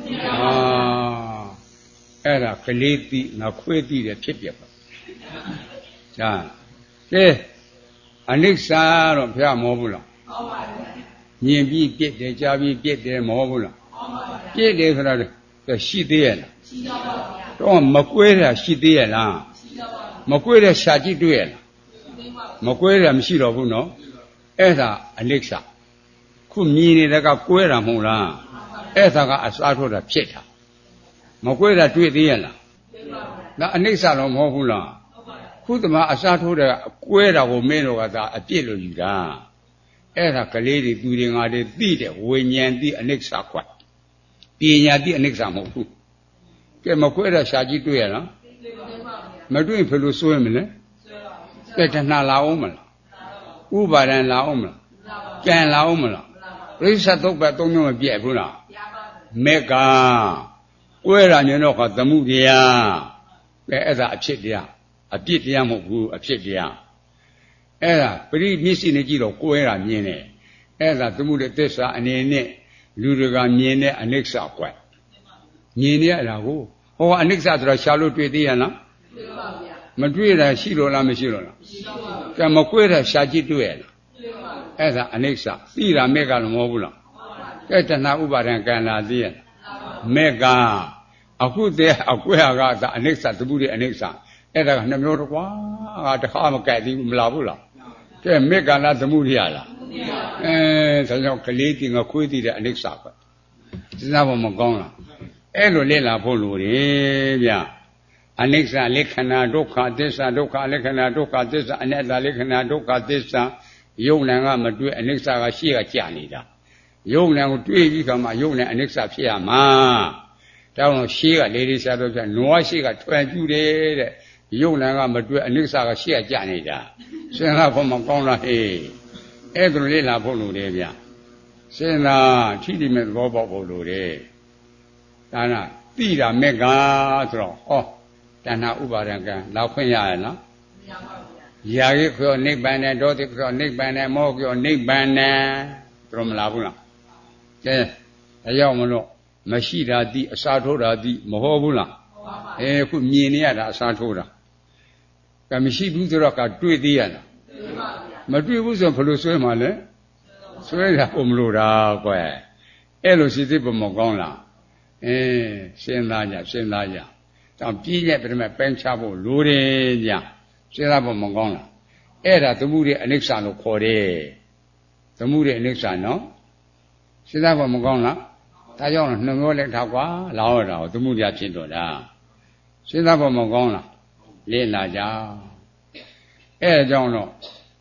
အဲ့ဒါကလေးတိငါခွေးတိတယ်ဖြစ်ပြပါဒါကဲအနိစ္စတော့ဘုရားမဟုတ်ဘူးလားဟုတ်ပါဘူးမြင်ပြီးပြစ်တယ်ကြားပြီးပြစ်တယ်မဟုတ်ဘူးလားဟုတ်ပါဘူးပြစ်တယ်ဆိုတော့ရှိသေးရဲ့လားရှိတော့ပါဗျာတော့မကွဲတာရှိသေးရဲ့လားရှိတော့ပါဘူးမကွဲတဲ့ရှာကြည့်တွေ့ရဲ့လားမကွဲတာမရှိတော့ဘူးနော်အဲ့ဒါအနိစ္စခုမြင်နေတဲ့ကကွဲတာမဟုတ်လားအဲ့ဒါကအစားထိုးတာဖြစ်တာမကွဲတာတွေ့သေးရဲ့လားတွေ့ပါဘူးဒါအနိစ္စတော့မဟုတ်ဘူးလားခုတမအစားထိုးတဲ့ကွဲတာကိုမင်းတို့ကသာအပြစ်လို့ယူတာအဲ့ဒါကလေးတွေသူတွေငါတွေသိတဲ့ဝိညာဉ်သိအနိစ္စခွတ်ပညာသိအနိစ္စမဟုတ်ဘူးကဲမကွဲတာရှာကြည့်တွေ့ရလားမတွေ့ဘယ်လိုစွဲမလဲကဲတဏှာလာအောင်မလားဥပါဒံလာအောင်မလားကံလာအောင်မလားပရိစ္ဆသုတ်ပဲသုံးမျိုးမပြည့်ဘူးလားမေကကွဲတာညတော့ကသမှုတရားကဲအဲ့ဒါအဖြစ်တရားအပြစ်တရားမဟုတ်ဘူးအဖြစ်တရားအဲ့ဒါပရိမျက်စိနဲ့ကြည့်တော့ကိုယ်ရတာမြင်တယ်အဲ့ဒါသမှုတဲ့သစ္စာအနေနဲ့လူတွေကမြင်တဲ့အနိစ္စကွယ်မြင်နေရတာကိုဟောအနိစ္စဆိုတာရှာလို့တွေ့သေးရလားတွေ့ပါဗျာမတွေ့တာရှိလို့လားမရှိလို့လားမရှိပါဘူးကဲမကွဲတာရှာကြည့်တွေ့ရလားတွေ့ပါဘူးအဲ့ဒါအနိစ္စသိတာမဲ့ကလည်းမဟုတ်ဘူးလားကဲတဏှာဥပါဒံကံလာသိရမဲ့ကအခုတည်းအကွဲကသာအနိစ္စသမှုတဲ့အနိစ္စအဲ့ဒါကနှမျိုးတော့ကွာငါတခါမကဲ့သေးဘူးမလာဘူးလားကဲမေကလားသမှုရိယလားဒါကြောင့်ကလေးတင်ငါခွေးတည်တဲ့အနိစ္စပဲစဉ်းစားဖို့မကောင်းလားအဲ့လိုလေ့လာဖို့လိုတယ်ဗျအနိစ္စလက္ခဏာဒုက္ခသစ္စာဒုက္ခလက္ခဏာဒုက္ခသစ္စာအနတ္တလက္ခဏာဒုက္ခသစ္စာယုံနံကမတွေ့အနိစ္စကရှေ့ကကြာနေတာယုံနံကိုတွေ့ပြီးခါမှယုံနံအနိစ္စဖြစ်ရမှာတောင်းတော့ရှေ့ကလေဒီစားတော့ပြနွားရှေ့ကထွန်ပြူတယ်တဲ့ယုံနံကမတွေ့အနိစ္စကရှေ့ကကြာနေတာစဉ်းစားဖို့မကောင်းလားဟေးအဲ့ဒါလေးလာဖို့လိုတယ်ဗျစဉ်းစားထိတိမဲ့သဘောပေါက်ဖို့လိုတယ်ဒါနာတိတာမဲ့ကဆိုတော့ဟောတဏှာဥပါဒံကံလောက်ခွင့်ရရလားမရပါဘူးဗျာယာကိခောနိဗ္ဗာန်နဲ့ဒေါတိခောနိဗ္ဗာန်နဲ့မောခောနိဗ္ဗာန်နဲ့တို့မလားဘူးလားကဲအရောက်မလို့မရှိတာတိအစာထိုးတာတိမဟုတ်ဘူးလားဟုတ်ပါပါခုမြင်နေရတာအစာထိုးတာကမရှိဘူးဆိုတော့ကတွေ့သေးရလားတွေ့ပါဗျာမတွေ့ဘူးဆိုဘယ်လိုဆွဲမှာလဲဆွဲတာပုံမလို့တာကွယ်အဲ့လိုရှိသေးပုံမကောင်းလားစဉ်းစားကြတောင်ပြည့်ရဲ့ပြမပိုင်းချဖို့လိုတယ်ဗျစဉ်းစားပုံမကောင်းလားအဲ့ဒါသမှုရဲ့အနိစ္စလို့ခေါ်တယ်သမှုရဲ့အနိစ္စနော်စဉ်းစားပုံမကောင်းလားဒါကြောင့်နှမျိုးလက်ထောက်ကွာလာတော့တာသမှုရဖြစ်တော့တာစဉ်းစားပုံမကောင်းလားလေ့လာကြအဲဒါကြောင့်တော့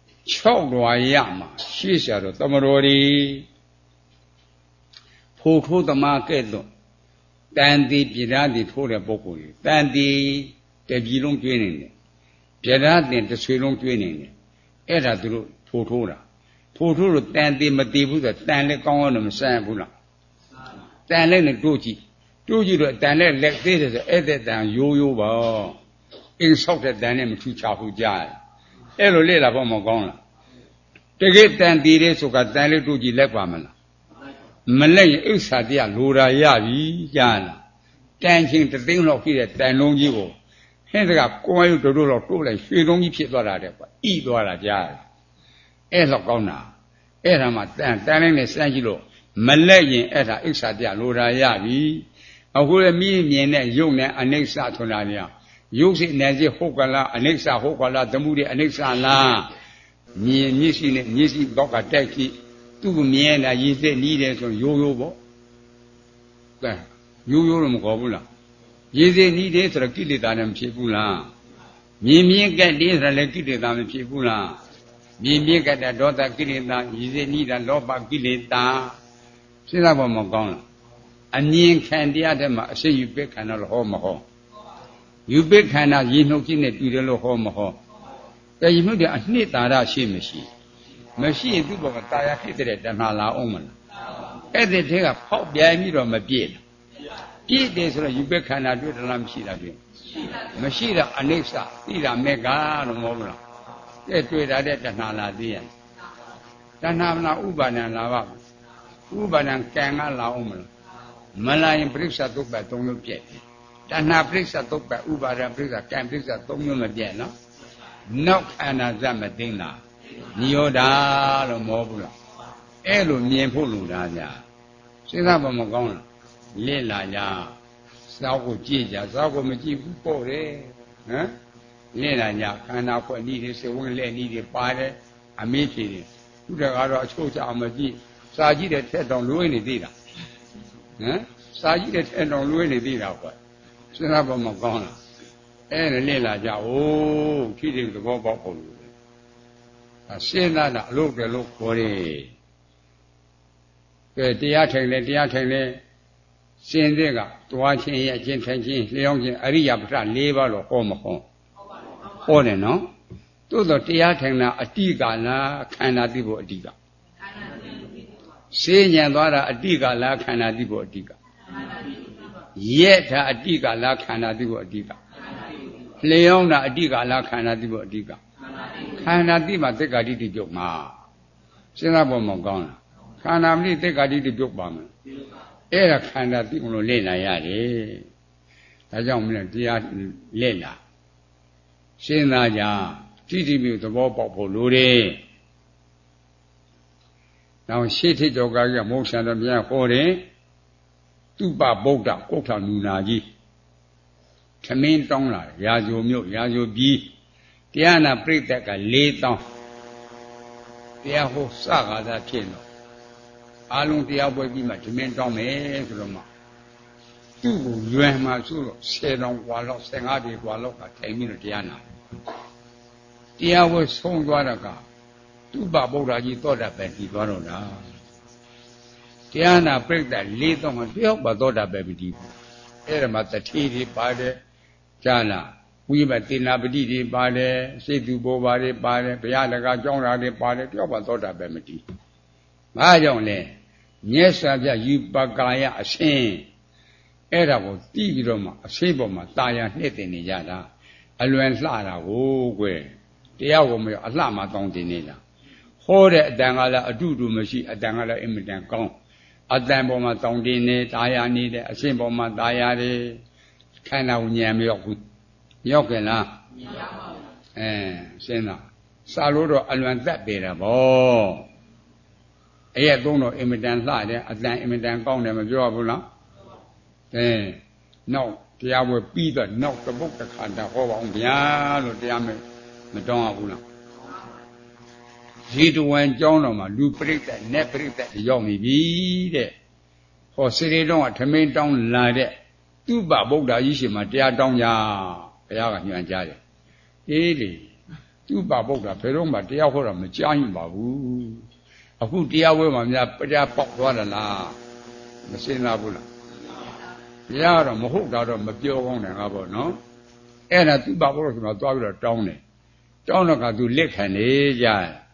6လွာရမှာရှေ့ဆရာတော်သမတော်ဒီဖိုးထိုးသမားကဲ့သို့တန်တီပြဓာတိထိုးတဲ့ပုဂ္ဂိုလ်ကြီးတန်တီတပြည်လုံးကျွေးနေတယ်ပြဓာတင်တစ်ဆွေလုံးကျွေးနေတယ်အဲ့ဒါသူတို့ထိုးတာဖို့ထိုးလို့တန်သေးမသေးဘူးဆိုတန်လည်းကောင်းအောင်မဆန်းဘူးလားတန်လည်းနဲ့တိုးကြည့်တော့တန်လည်းလက်သေးတယ်ဆိုအဲ့တဲ့တန်ရိုးရိုးပါအင်းဆောက်တဲ့တန်နဲ့မထူချဘူးကြားအဲ့လိုလေ့လာဖို့မကောင်းလားတကယ်တန်သေးတယ်ဆိုကတန်လည်းတိုးကြည့်လက်ပါမလားမလက်ရင်ဥစ္စာတရားလိုတာရပြီကြားလားတန်ချင်းတသိန်းလောက်ဖြစ်တဲ့တန်လုံးကြီးကိုဟင်းတကကိုမရုပ်တို့လောက်တိုးလိုက်ရွှေလုံးကြီးဖြစ်သွားတာတဲ့ကွာဣသွားတာကြားအဲ့လောက်ကောင်းတာအဲ့ဒါမှတန်တိုင်းနဲ့စမ်းကြည့်လို့မလက်ရင်အဲ့ဒါဥစ္စာတရားလိုတာရပြီအခုလည်းမြင်တဲ့ယုတ်နဲ့အနိစ္စဆိုတာเนี่ยယုတ်စိနေစိဟုတ်ကလားအနိစ္စဟုတ်ကလားသမှုတွေအနိစ္စလားမြင်မျက်စိနဲ့မျက်စိတော့ကတက်ကြည့်သူ့ကိုမြင်တာရည်သက်နီးတယ်ဆိုရိုးရိုးပေါ့ကဲရိုးရိုးတော့မခေါ်ဘူးလားရည်သက်နီးတယ်ဆိုတော့ကိလေသာနဲ့မဖြစ်ဘူးလားမြင်ကက်တယ်ဆိုတော့လည်းကိလေသာမဖြစ်ဘူးလားမြင်ကက်တဲ့ဒေါသကိလေသာရည်သက်နီးတာလောဘကိလေသာစဉ်းစားဖို့မကောင်းလားအမြင်ခံတရားတဲ့မှာအစိယူပိခန္ဓာလို့ဟောမဟောယူပိခန္ဓာရည်နှုတ်ကြီးနဲ့တူတယ်လို့ဟောမဟောแต่ရည်နှုတ်တဲ့အနှစ်သာရရှိမရှိရင်သူ့ဘောကတာယာဖြစ်တဲ့တဏှာလာအောင်မလားအဲ့ဒီထဲကဖောက်ပြန်ပြီးတော့မပြည့်လားပြည့်တယ်ဆိုတော့ယူပိခန္ဓာတွေ့တယ်လားမရှိတာတွေ့မရှိတာအနိစ္စသိတာမေကလို့မဟုတ်ဘူးလားတဲ့တွေ့တာတဲ့တဏှာလာသိရတဏှာမလားဥပါဒံလာပါဥပါဒံကံကလာအောင်မလားမလာရင်ပရိစ္ဆသုပ္ပ၃မျိုးပြည့်တဏှာပရိစ္ဆသုပ္ပဥပါဒံပရိစ္ဆကံပရိစ္ဆ၃မျိုးမပြည့်နော်နောက်ခန္ဓာဇတ်မသိမ့်လားနိရောဓလို့မဟုတ်ဘူးလားအဲ့လိုမြင်ဖို့လိုတာကြာစဉ်းစားပါမကောင်းလားလေ့လာကြစောက်ကိုကြည့်ကြစောက်ကိုမကြည့်ဘူးပို့တယ်ဟမ်လေ့လာကြခန္ဓာခွက်နည်းတွေစေဝင်လက်နည်းတွေပါတယ်အမေးဖြေတယ်သူတကတော့အချို့ကြအောင်မကြည့်စာကြည့်တဲ့ထက်တောင်လွှဲနေသေးတာဟမ်စာကြည့်တဲ့ထက်တောင်လွှဲနေသေးတာကွာစဉ်းစားပါမကောင်းလားအဲ့ဒါလေ့လာကြအိုးဖြည့်တဲ့သဘောပေါက်ဖို့လိုတယ်စဉ်းစားတာအလုပ်တယ်လို့ခေါ်တယ်ကဲတရားထိုင်လဲစင်တဲ့ကတွားခြင်းရဲ့အချင်းထိုင်ခြင်းလျောင်းခြင်းအရိယာပဋ္ဌ၄ပါးလို့ဟောမဟောဟောတယ်နော်သို့တော့တရားထိုင်တာအတိကလားခန္ဓာသိဖို့အတိကစေဉဏ်သွားတာအတိကလားခန္ဓာသိဖို့အတိကရက်တာအတိကလားခန္ဓာသိဖို့အတိကလျောင်းတာအတိကလားခန္ဓာသိဖို့အတိကခန္ဓာသိမှသက္ကာတိတိပြုတ်မှာစဉ်းစားဖို့မကောင်းလားခန္ဓာမသိသက္ကာတိတိပြုတ်ပါမယ်အဲ့ဒါခန္ဓာသိလို့လေ့လာရတယ်ဒါကြောင့်မလဲတရားလေ့လာစဉ်းစားကြတိတိပြုသဘောပေါက်ဖို့လိုတယ်နောက်ရှေ့ထစ်တော်ကကြီးမုတ်ဆံတော်ပြန်ဟောတယ်သူပဗုဒ္ဓကုဋ္ဌနူနာကြီးသမင်းတောင်းလာရာဇိုမြို့ရာဇိုပြီးတရားနာပြိတ္တက4000တရားဟောစကားသာဖြစ်တော့အာလုံးတရားပွဲပြီးမှသမင်းတောင်းမယ်ဆိုတော့မှသူ့ကိုရွယ်မှဆိုတော့10,000กว่าလောက်15ปีกว่าလောက်ကထိုင်ပြီးတော့တရားနာတရားပွဲဆုံးသွားတာကသူပဗုဒ္ဓကြီးသောတာပန်တည်သွားတော့တာတရားနာပြိတ္တ4000မှာတယောက်ပါသောတာပန်မတည်ဘူးအဲ့ဒါမှတတိတွေပါတယ်ကြားလားဝိပဿနာပတိတွေပါတယ်စိတ်သူဘောပါတွေပါတယ်ဘုရားတကားကြောင်းတာတွေပါတယ်တယောက်ပါသောတာပန်မတည်ဘာကြောင့်လဲမြတ်စွာဘုရားယူပကာယအရှင်အဲ့ဒါကိုသိပြီးတော့မှအရှိပေါ်မှာတာယာနှစ်တင်နေကြတာအလွန်လှတာကိုကွယ်တရားကိုမရအလှမှတောင်းတင်နေတာဟောတဲ့အတန်ကလည်းအတုတူမရှိအတန်ကလည်းအင်မတန်ကောင်းအတန်ပေါ်မှာတောင်းတင်နေတာယာနေတဲ့အရှိပေါ်မှာတာယာတယ်ခန္ဓာဉာဏ်မရောက်ဘူးရောက်ကြလားမရောက်ပါဘူးစဉ်းစားစာလို့တော့အလွန်သက်ပေတာဗောအဲ့ရသုံးတော့အင်မတန်လှတယ်အတန်အင်မတန်ကောင်းတယ်မပြောဘူးလားနောက်တရားဝဲပြီးတော့နောက်တပုတ်တစ်ခါတာဟောပါအောင်ဗျာလို့တရားမတောင်းရဘူးလားဇီတဝန်ကျောင်းတော်မှာလူပရိသတ်နဲ့ပရိသတ်ရောက်နေပြီတဲ့ဟောစေတေတော်ကထမင်းတောင်းလာတဲ့သူပဗုဒ္ဓကြီးရှင်မှာတရားတောင်းကြဘုရားကညွှန်ကြားတယ်အေးလေသူပဗုဒ္ဓဘယ်တော့မှတရားဟောတာမကြားရင်ပါဘူးအခုတရားဝဲမှာများတရားပေါက်သွားတယ်လားမစင်လာဘူးလားဘုရားကတော့မဟုတ်တာတော့မပြောကောင်းတယ်ငါပေါ့နော်အဲ့ဒါသူပဗုဒ္ဓကသွားပြီးတော့တောင်းတယ်တောင်းတော့ကသူလက်ခံနေကြ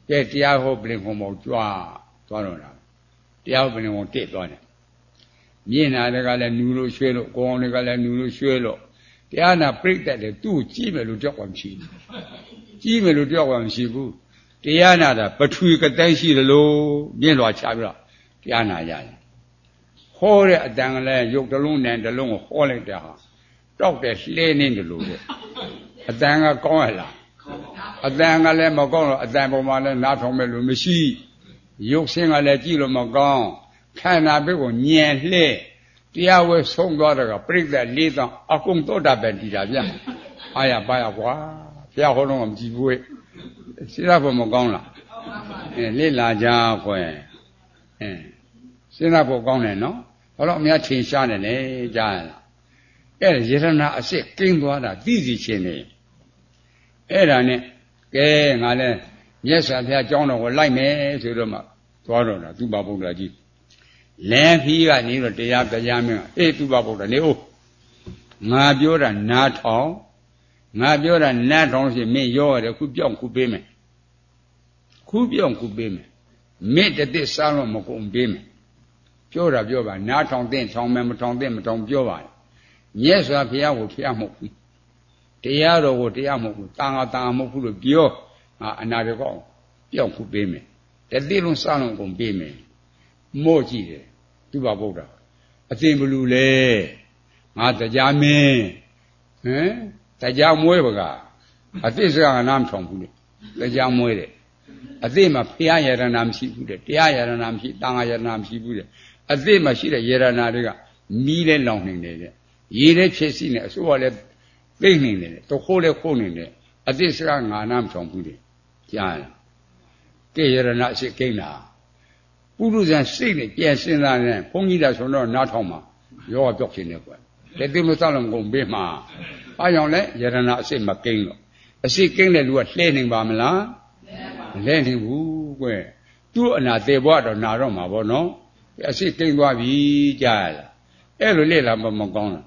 ကဲတရားဟောပလင်ခုံမောကြွားသွားတော့တာတရားဟောပလင်ခုံတက်သွားတယ်မြင်နာတွေကလည်းနူလို့ရွှဲလို့ကိုအောင်တွေကလည်းနူလို့ရွှဲလို့တရားနာပြိတ္တတယ်သူ့ကြည့်မယ်လို့ကြောက်မှမရှိဘူးကြည့်မယ်လို့ကြောက်မှမရှိဘူးတရားနာတာပထဝီကတိုင်းရှိတယ်လို့မြင်လွာချပြီးတော့တရားနာရတယ်ဟောတဲ့အတန်ကလည်းရုပ်တစ်လုံးနဲ့တစ်လုံးကိုဟောလိုက်တဲ့ဟာတောက်တဲ့လှဲနေတယ်လို့အတန်ကကောင်းရလားအတန်ကလည်းမကောင်းတော့အတန်ပေါ်မှာလည်းနားထောင်မဲ့လို့မရှိရုပ်ဆင်းကလည်းကြည့်လို့မကောင်းခန္ဓာဘက်ကိုညံလှဲတရားဝဲဆုံးသွားတော့ပြိတ္တလေးတောင်အကုန်သောတာပန်တည်တာဗျအားရပါရကွာဘုရားဟောတော့မကြည့်ဘူးစိရဖို့မကောင်းလားလေ့လာကြခွဲစိရဖို့ကောင်းတယ်နော်ဘာလို့အများထင်ရှားနေလဲကြားရလားအဲ့ဒါယရဏအစစ်ကင်းသွားတာသိစီခြင်းနေအဲ့ဒါနဲ့ကဲငါလဲမြတ်စွာဘုရားကြောင်းတော်ကိုလိုက်မယ်ဆိုတော့မှသွားတော့တာသူပါဗုဒ္ဓကြီးလမ်းခီးကနေတော့တရားတရားမင်းအေးသူပါဗုဒ္ဓနေဦးငါပြောတာနားထောင်ငါပြောတာနားထောင်ရှင်မင်းရောရတယ်ခုပြောင်းခုပေးမယ်ခုပြောင်းခုပေးမယ်မင်းတသက်စားလို့မကုန်ပေးမယ်ပြောတာပြောပါနားထောင်တဲ့ထောင်မယ်မထောင်တဲ့မထောင်ပြောပါမြတ်စွာဘုရားကိုဖျားမဟုတ်ဘူးတရားတော်ကိုတရားမဟုတ်ဘူးတာငါမဟုတ်ဘူးလို့ပြောအနာရကောပြောင်းခုပေးမယ်တသက်လုံးစားလို့ကုန်ပေးမယ်မို့ကြည့်တယ်သူပါဗုဒ္ဓအသိဘလူလေငါတရားမင်းတရားမွေးပါကအသိစကားကနားမထောင်ဘူးလေတရားမွေးတယ်အသိမှာဖျားယရဏမရှိဘူးတဲ့တရားယရဏမရှိတာငါယရဏမရှိဘူးတဲ့အသိမှာရှိတဲ့ယရဏတွေကမီးလဲလောင်နေတယ်တဲ့ရေလဲဖြစ်စီနေအစိုးရလဲသိနေတယ်တခိုးလဲခိုးနေတယ်အသိစကားငါနားမထောင်ဘူးတဲ့ကြားလားကဲယရဏအစစ်ကိန်းလားပုရုဇဉ်စိတ်နဲ့ပြန်စဉ်းစားနေဘုန်းကြီးတာဆိုတော့နားထောင်မှာရောပြောက်ခြင်းနဲ့ကွယ်လက်သိမစလုံးကုန်ပေးမှာအားကြောင့်လဲယရဏအစစ်မကိန်းတော့အစစ်ကိန်းတဲ့လူကလှဲနေပါမလားလဲနေဘူးကွယ်သူ့အနာသေးဘွားတော့နာတော့မှာဗောနော်အစစ်ကိန်းသွားပြီကြားရလားအဲ့လိုလေ့လာမကောင်းလား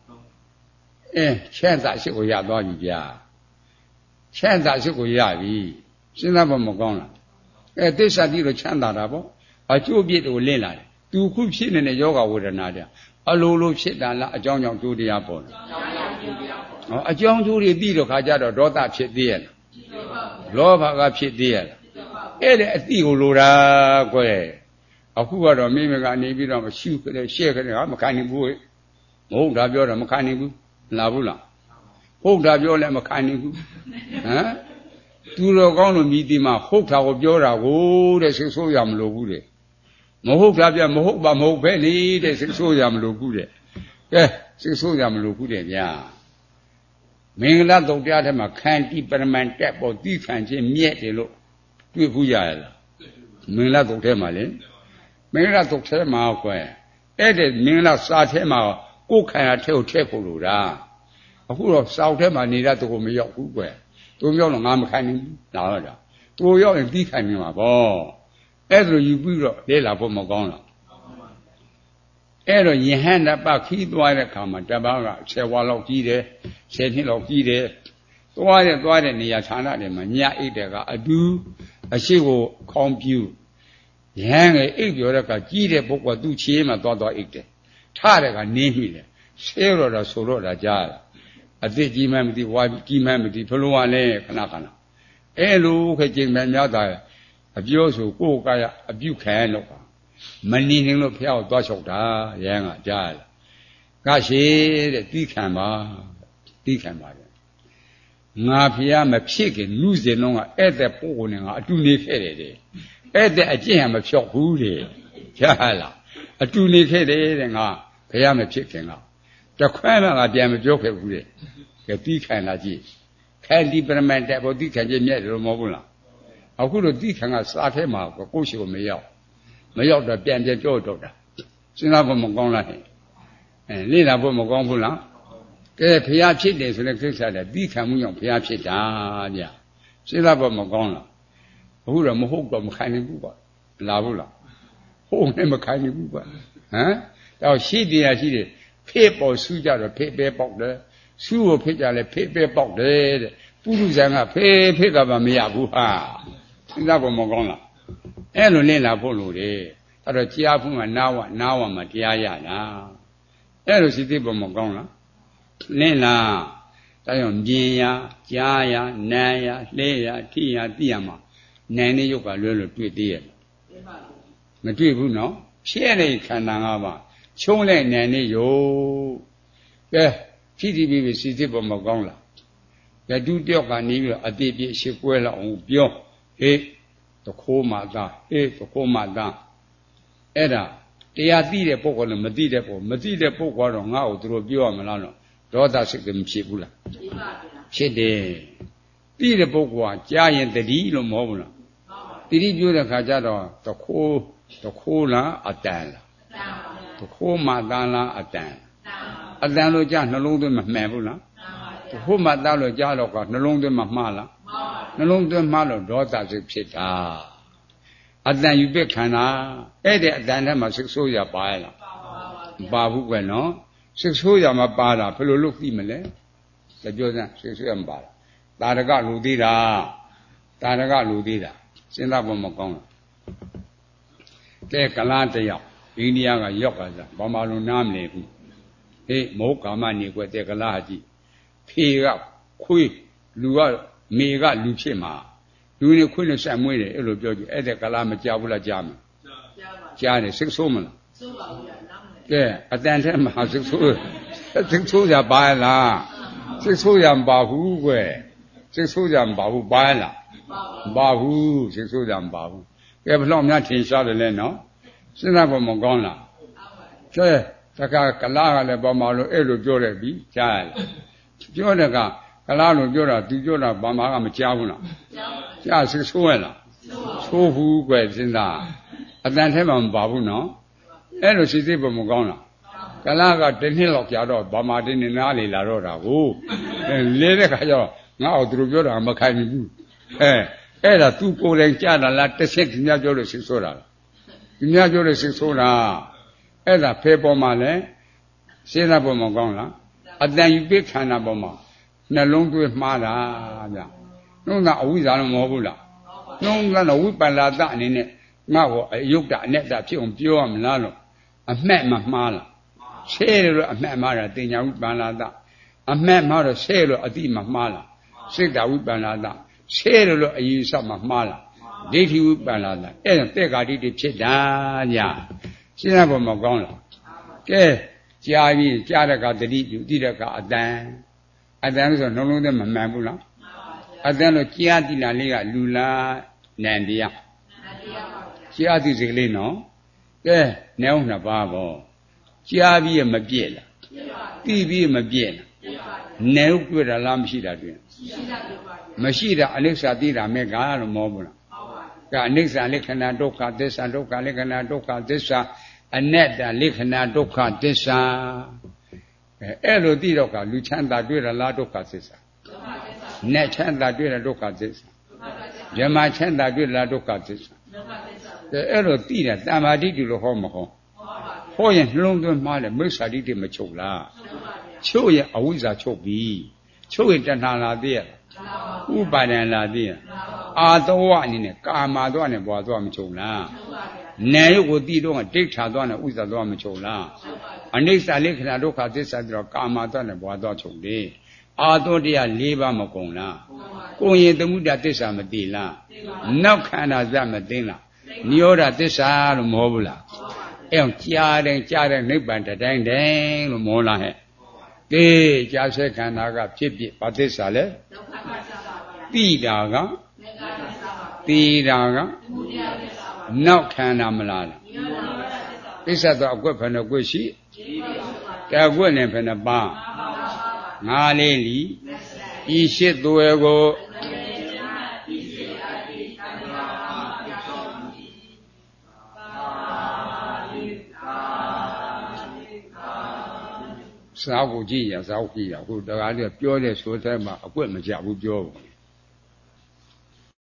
ချမ်းသာရှိကိုရသွားပြီဗျာချမ်းသာရှိကိုရပြီစဉ်းစားမကောင်းလားသစ္စာတိလို့ချမ်းသာတာဗောအကျိုးပြည့်ကိုလင့်လာတယ်သူခုဖြစ်နေတဲ့ယောဂဝေဒနာတဲ့အလိုလိုဖြစ်တာလားအကြောင်းကြောင့်ကျိုးတရားပေါ်တယ်အကြောင်းကျိုးတွေပြီးတော့ခါကြတော့ဒေါသဖြစ်သေးရဲ့လောဘကဖြစ်သေးရဲ့အဲ့ဒါအတိကိုလိုတာကွယ်အခုကတော့မိမကနေပြီးတော့ရှုခဲ့ရှဲ့ခဲ့ဟာမခံနိုင်ဘူးမဟုတ်တာပြောတော့မခံနိုင်ဘူးလာဘူးလားဟုတ်တာပြောလည်းမခံနိုင်ဘူးသူတော်ကောင်းလို့မြည်ဒီမှာဟုတ်တာကိုပြောတာကိုတဲ့စိတ်ဆိုးရမလို့ဘူးတဲ့မဟုတ်တာပြမဟုတ်ပါမဟုတ်ပဲနေတဲ့စိတ်ဆိုးရမလို့ဘူးတဲ့ကဲစိတ်ဆိုးရမလို့ဘူးတဲ့ဗျာမင်္ဂလာတုတ်တရားထဲမှာခန္တီပရမန်တက်ပေါ်သိခံခြင်းမြက်တယ်လို့တွေ့ဘူးရလားမင်္ဂလာတုတ်ထဲမှာလေမင်္ဂလာတုတ်ထဲမှာကွယ်အဲ့ဒီမင်္ဂလာစာထဲမှာကိုယ်ခံရထဲကိုထည့်ဖို့လို့တာအခုတော့စာထဲမှာနေတဲ့သူကိုမရောက်ဘူးကွယ်သူရောက်တော့ငါမခံနိုင်ဘူးလာတော့တာသူရောက်ရင်သိခံနေမှာပေါ့အဲ့ဒါယူပြီးတော့လဲလာဖို့မကောင်းလားအဲ့တော့ယဟန်တပခီးသွားတဲ့ခါမှာတပားက10ဝါလောက်ကြီးတယ်10နှစ်လောက်ကြီးတယ်သွားတဲ့နေရာဌာနတွေမှာညအိတ်တဲ့ကအတူအရှိကိုခေါင်းပြူယဟန်ကအိတ်ပြောတဲ့ကကြီးတဲ့ပုဂ္ဂိုလ်သူ့ချေးမှာသွားအိတ်တယ်ထတဲ့ကနင်းမိတယ်ဆဲတော့တာဆိုတော့တာကြားတယ်အသိကြီးမှမသိဝါကြီးမှမသိဘလို့ကလည်းခဏအဲ့လိုခက်ကျင်မှများတာအပြောဆိုကိုယ်ကရအပြုခံရတော့မနေနိုင်လို့ဖះကိုသွားလျှောက်တာရဟန်းကကြားရကရှိတဲ့တီးခံပါတယ်ငါဖះမဖြစ်ခင်လူစင်တော့ကအဲ့တဲ့ပို့ကိုနဲ့ငါအတူနေခဲ့တယ်တဲ့အဲ့တဲ့အကျင့်ဟာမဖြောက်ဘူးတဲ့ကြားလားအတူနေခဲ့တယ်တဲ့ငါဖះမဖြစ်ခင်ကတခွဲမှငါပြန်မပြောခဲ့ဘူးတဲ့ကဲတီးခံလာကြည့်ခံဒီပရမန်တက်ဘောတီးခံခြင်းမြဲတယ်လို့မဟုတ်ဘူးလားအခုတော့တီးခံကစားထဲမှာကိုယ့်ရှိကိုမရောက်တော့ပြန်ကြောက်တော့တာစဉ်းစားဖို့မကောင်းလားဟဲ့လေ့လာဖို့မကောင်းဘူးလားကဲဖျားဖြစ်တယ်ဆိုတဲ့ကိစ္စတဲ့တီးခံမှုကြောင့်ဖျားဖြစ်တာဗျစဉ်းစားဖို့မကောင်းလားအခုတော့မဟုတ်တော့မခံနိုင်ဘူးကွာလာဘူးလားဟုတ်နဲ့မခံနိုင်ဘူးကွာတော့ရှိတယ်ဖေးပေါ်ဆူးကြတော့ဖေးပဲပေါက်တယ်ဆူးကိုဖေးကြလဲဖေးပဲပေါက်တယ်တဲ့ပုရုဇံကဖေးကမှမရဘူးဟာစဉ်းစားဖို့မကောင်းလားအဲ့လိုလင်းလာဖို့လို့တယ်အဲ့တော့ကြားဖို့မှနားဝမှာတရားရတာအဲ့လိုစိတ်သိဖို့မကောင်းလားလင်းလာဒါကြောင့်မြင်ရကြားရနားရလှဲရထိရသိရမှာနာနေရုပ်ကလွဲလို့တွေ့သေးရဲ့မတွေ့ဘူးနော်ဖြစ်ရတဲ့ခန္ဓာ၅ပါးချုံးလိုက်နာနေရုပ်ကဲဖြစ်ပြီးပြီစိတ်သိဖို့မကောင်းလားယတုတယောက်ကနေပြီးတော့အတိပြည့်ရှိကွဲလောက်အောင်ပြောဟေးတခိုးမှသားဟေးတခိုးမှသားအဲ့ဒါတရားသိတဲ့ပုဂ္ဂိုလ်နဲ့မသိတဲ့ပုဂ္ဂိုလ်မသိတဲ့ပုဂ္ဂိုလ်ကတော့ငါ့ကိုသူတို့ပြောရမလားတော့ဒေါသစိတ်ကမဖြစ်ဘူးလားဖြစ်ပါဗျာဖြစ်တယ်သိတဲ့ပုဂ္ဂိုလ်ကကြားရင်တတိလို့မဟုတ်ဘူးလားတတိပြောတဲ့ခါကျတော့တခိုးလားအတန်လားတခိုးမှသားလားအတန်အတန်လို့ကြားနှလုံးသွင်းမမှန်ဘူးလားတခိုးမှသားလို့ကြားတော့ကနှလုံးသွင်းမမှားလားနှလုံးသွင်းမှားလို့ဒေါသစိတ်ဖြစ်တာအတန်ယူပိခန္ဓာအဲ့တဲ့အတန်ထဲမှာစိတ်ဆိုးရပါရဲ့လားပါဘူးကွယ်နော်စိတ်ဆိုးရမပါတာဘယ်လိုလုပ်သိမလဲကြပြောစမ်းစိတ်ဆိုးရမပါတာတာရကလူသေးတာစဉ်းစားဖို့မကောင်းဘူးကဲကလားတယောက်အိန္ဒိယကရောက်ကစားဘာမှလုံးနားမလဲဘူးဟေးမောကာမနေကွယ်တဲ့ကလားကြည့်ဖေကခွေးလူကမေကလူဖြစ်မှာလူနေခွေးနဲ့ဆက်မွေးတယ်အဲ့လိုပြောကြည့်အဲ့တဲ့ကလားမကြောက်ဘူးလားကြားမလားကြားတယ်စိတ်ဆိုးမလားဆိုးပါဘူးဗျာနားမလဲကဲအတန်ထဲမှာစိတ်ဆိုးရပါလားစိတ်ဆိုးရမပါဘူးကွယ်စိတ်ဆိုးရမပါဘူးပါလားမပါဘူးစိတ်ဆိုးရမပါဘူးကဲဘလောက်များထင်ရှားတယ်လဲနော်စဉ်းစားဖို့မကောင်းလားကဲတခါကလားကလည်းဘာမှလို့အဲ့လိုပြောတယ်ပြီကြားရလားပြောတဲ့ကလားလို့ပြောတာသူပြောတာဘာမှကမကြားဘူးလားကြားစိတ်ဆိုးရလားဆိုးဘူးကွယ်စဉ်းစားအတန်ထဲမှာမပါဘူးနော်အဲ့လိုစိတ်သိဖို့မကောင်းလားကလားကတစ်နှစ်လောက်ကြာတော့ဘာမှတင်းနေနားလေလာတော့တာကိုလဲတဲ့ခါကျတော့ငါ့ကိုသူတို့ပြောတာမခိုင်ဘူးအဲ့ဒါသူကိုယ်တိုင်ကြားတာလားတစ်ချက်ခင်ဗျားပြောလို့စိတ်ဆိုးတာလားခင်ဗျားပြောလို့စိတ်ဆိုးတာအဲ့ဒါဖယ်ပေါ်မှာလဲစဉ်းစားဖို့မကောင်းလားအတန်ယူပိခန္ဓာပေါ်မှာနှလုံးသွင်းမှားတာဗျနှုံးကအဝိဇ္ဇာလို့မဟုတ်ဘူးလားနှုံးကတော့ဝိပန္လာတအနေနဲ့ငါ့ကိုအယုတ်တအနဲ့တဖြစ်အောင်ပြောရမလားလို့အမှတ်မမှားလားဆဲတယ်လို့အမှတ်မှားတာတင်ညာဝိပန္လာတအမှတ်မှားတော့ဆဲလို့အတိမမှားလားစိတ်တဝိပန္လာတဆဲတယ်လို့အယူဆမမှားလားဒိဋ္ဌိဝိပန္လာတအဲ့ဒါတက်္ကာဒိဋ္ဌိဖြစ်တာညာရှင်းရဖို့မကောင်းလားကဲကြားပြီးကြားတဲ့ကတတိပြုတိတဲ့ကအတန်လို့ဆိုနှလုံးသွင်းမမှန်ဘူးလားအတန်လို့ကြားတိလာလေးကလူလားနန္တရားကြားတိစိတ်ကလေးနော်ကဲနေအောင်နှစ်ပါးပေါ့ကြားပြီးရမပြည့်လားသိပြီးမပြည့်လားနေဥတွေ့တာလားမရှိတာတွေ့မရှိတာအနိစ္စသိတာမဲ့ကလို့မောဘူးလားကအနိစ္စလက္ခဏာဒုက္ခသစ္စာဒုက္ခလက္ခဏာဒုက္ခသစ္စာအနတ္တလက္ခဏာဒုက္ခသစ္စာအဲ့လိုသိတော့ကလူချမ်းသာတွေ့တာလားဒုက္ခသစ္စာနတ်ချမ်းသာတွေ့တာဒုက္ခသစ္စာဇမချမ်းသာတွေ့လားဒုက္ခသစ္စာအဲ့လိုသိတာတမ္မာဒိဋ္ဌိလို့ဟောမဟုတ်ဟောရင်နှလုံးသွင်းမှားတယ်မိစ္ဆာဒိဋ္ဌိမချုပ်လားချုပ်ရင်အဝိဇ္ဇာချုပ်ပြီချုပ်ရင်တဏှာလာသေးရဥပါဒံလာသေးရအာသဝအနေနဲ့ကာမသွားနဲ့ဘွာသွားမချုပ်လားနာယုတ်ကိုသိတော့ဒိဋ္ဌာသွားနဲ့ဥစ္စာသွားမချုပ်လားအနိစ္စလက္ခဏာဒုက္ခသစ္စာဆိုတော့ကာမသွားနဲ့ဘွာသွားချုပ်တယ်အာသောတရား၄ပါးမကုန်လားကိုရင်သမုဒ္ဒသစ္စာမသိလားနောက်ခန္ဓာဇမသိလားနိရောဓသစ္စာလို့မဟုတ်ဘူးလားအဲ့အောင်ကြားတဲ့နိဗ္ဗာန်တိုင်းလို့မောလားဟဲ့ကဲကြားဆဲခန္ဓာကဖြစ်ဖြစ်ဘာသစ္စာလဲဒုက္ခသစ္စာပါဗျာသိတာကသိတာကနောက်ခန္ဓာမလားသစ္စာတော့အကွက်ဘယ်နှကွက်ရှိတကွက်နဲ့ဘယ်နှပါငါးလေးလီဤရှိသွဲကိုစာအုပ်ကြည့်ရစာအုပ်ကြည့်ရဟိုတကားလေးပြောတဲ့ဆိုတဲ့မှာအကွက်မကြဘူးပြောဘူး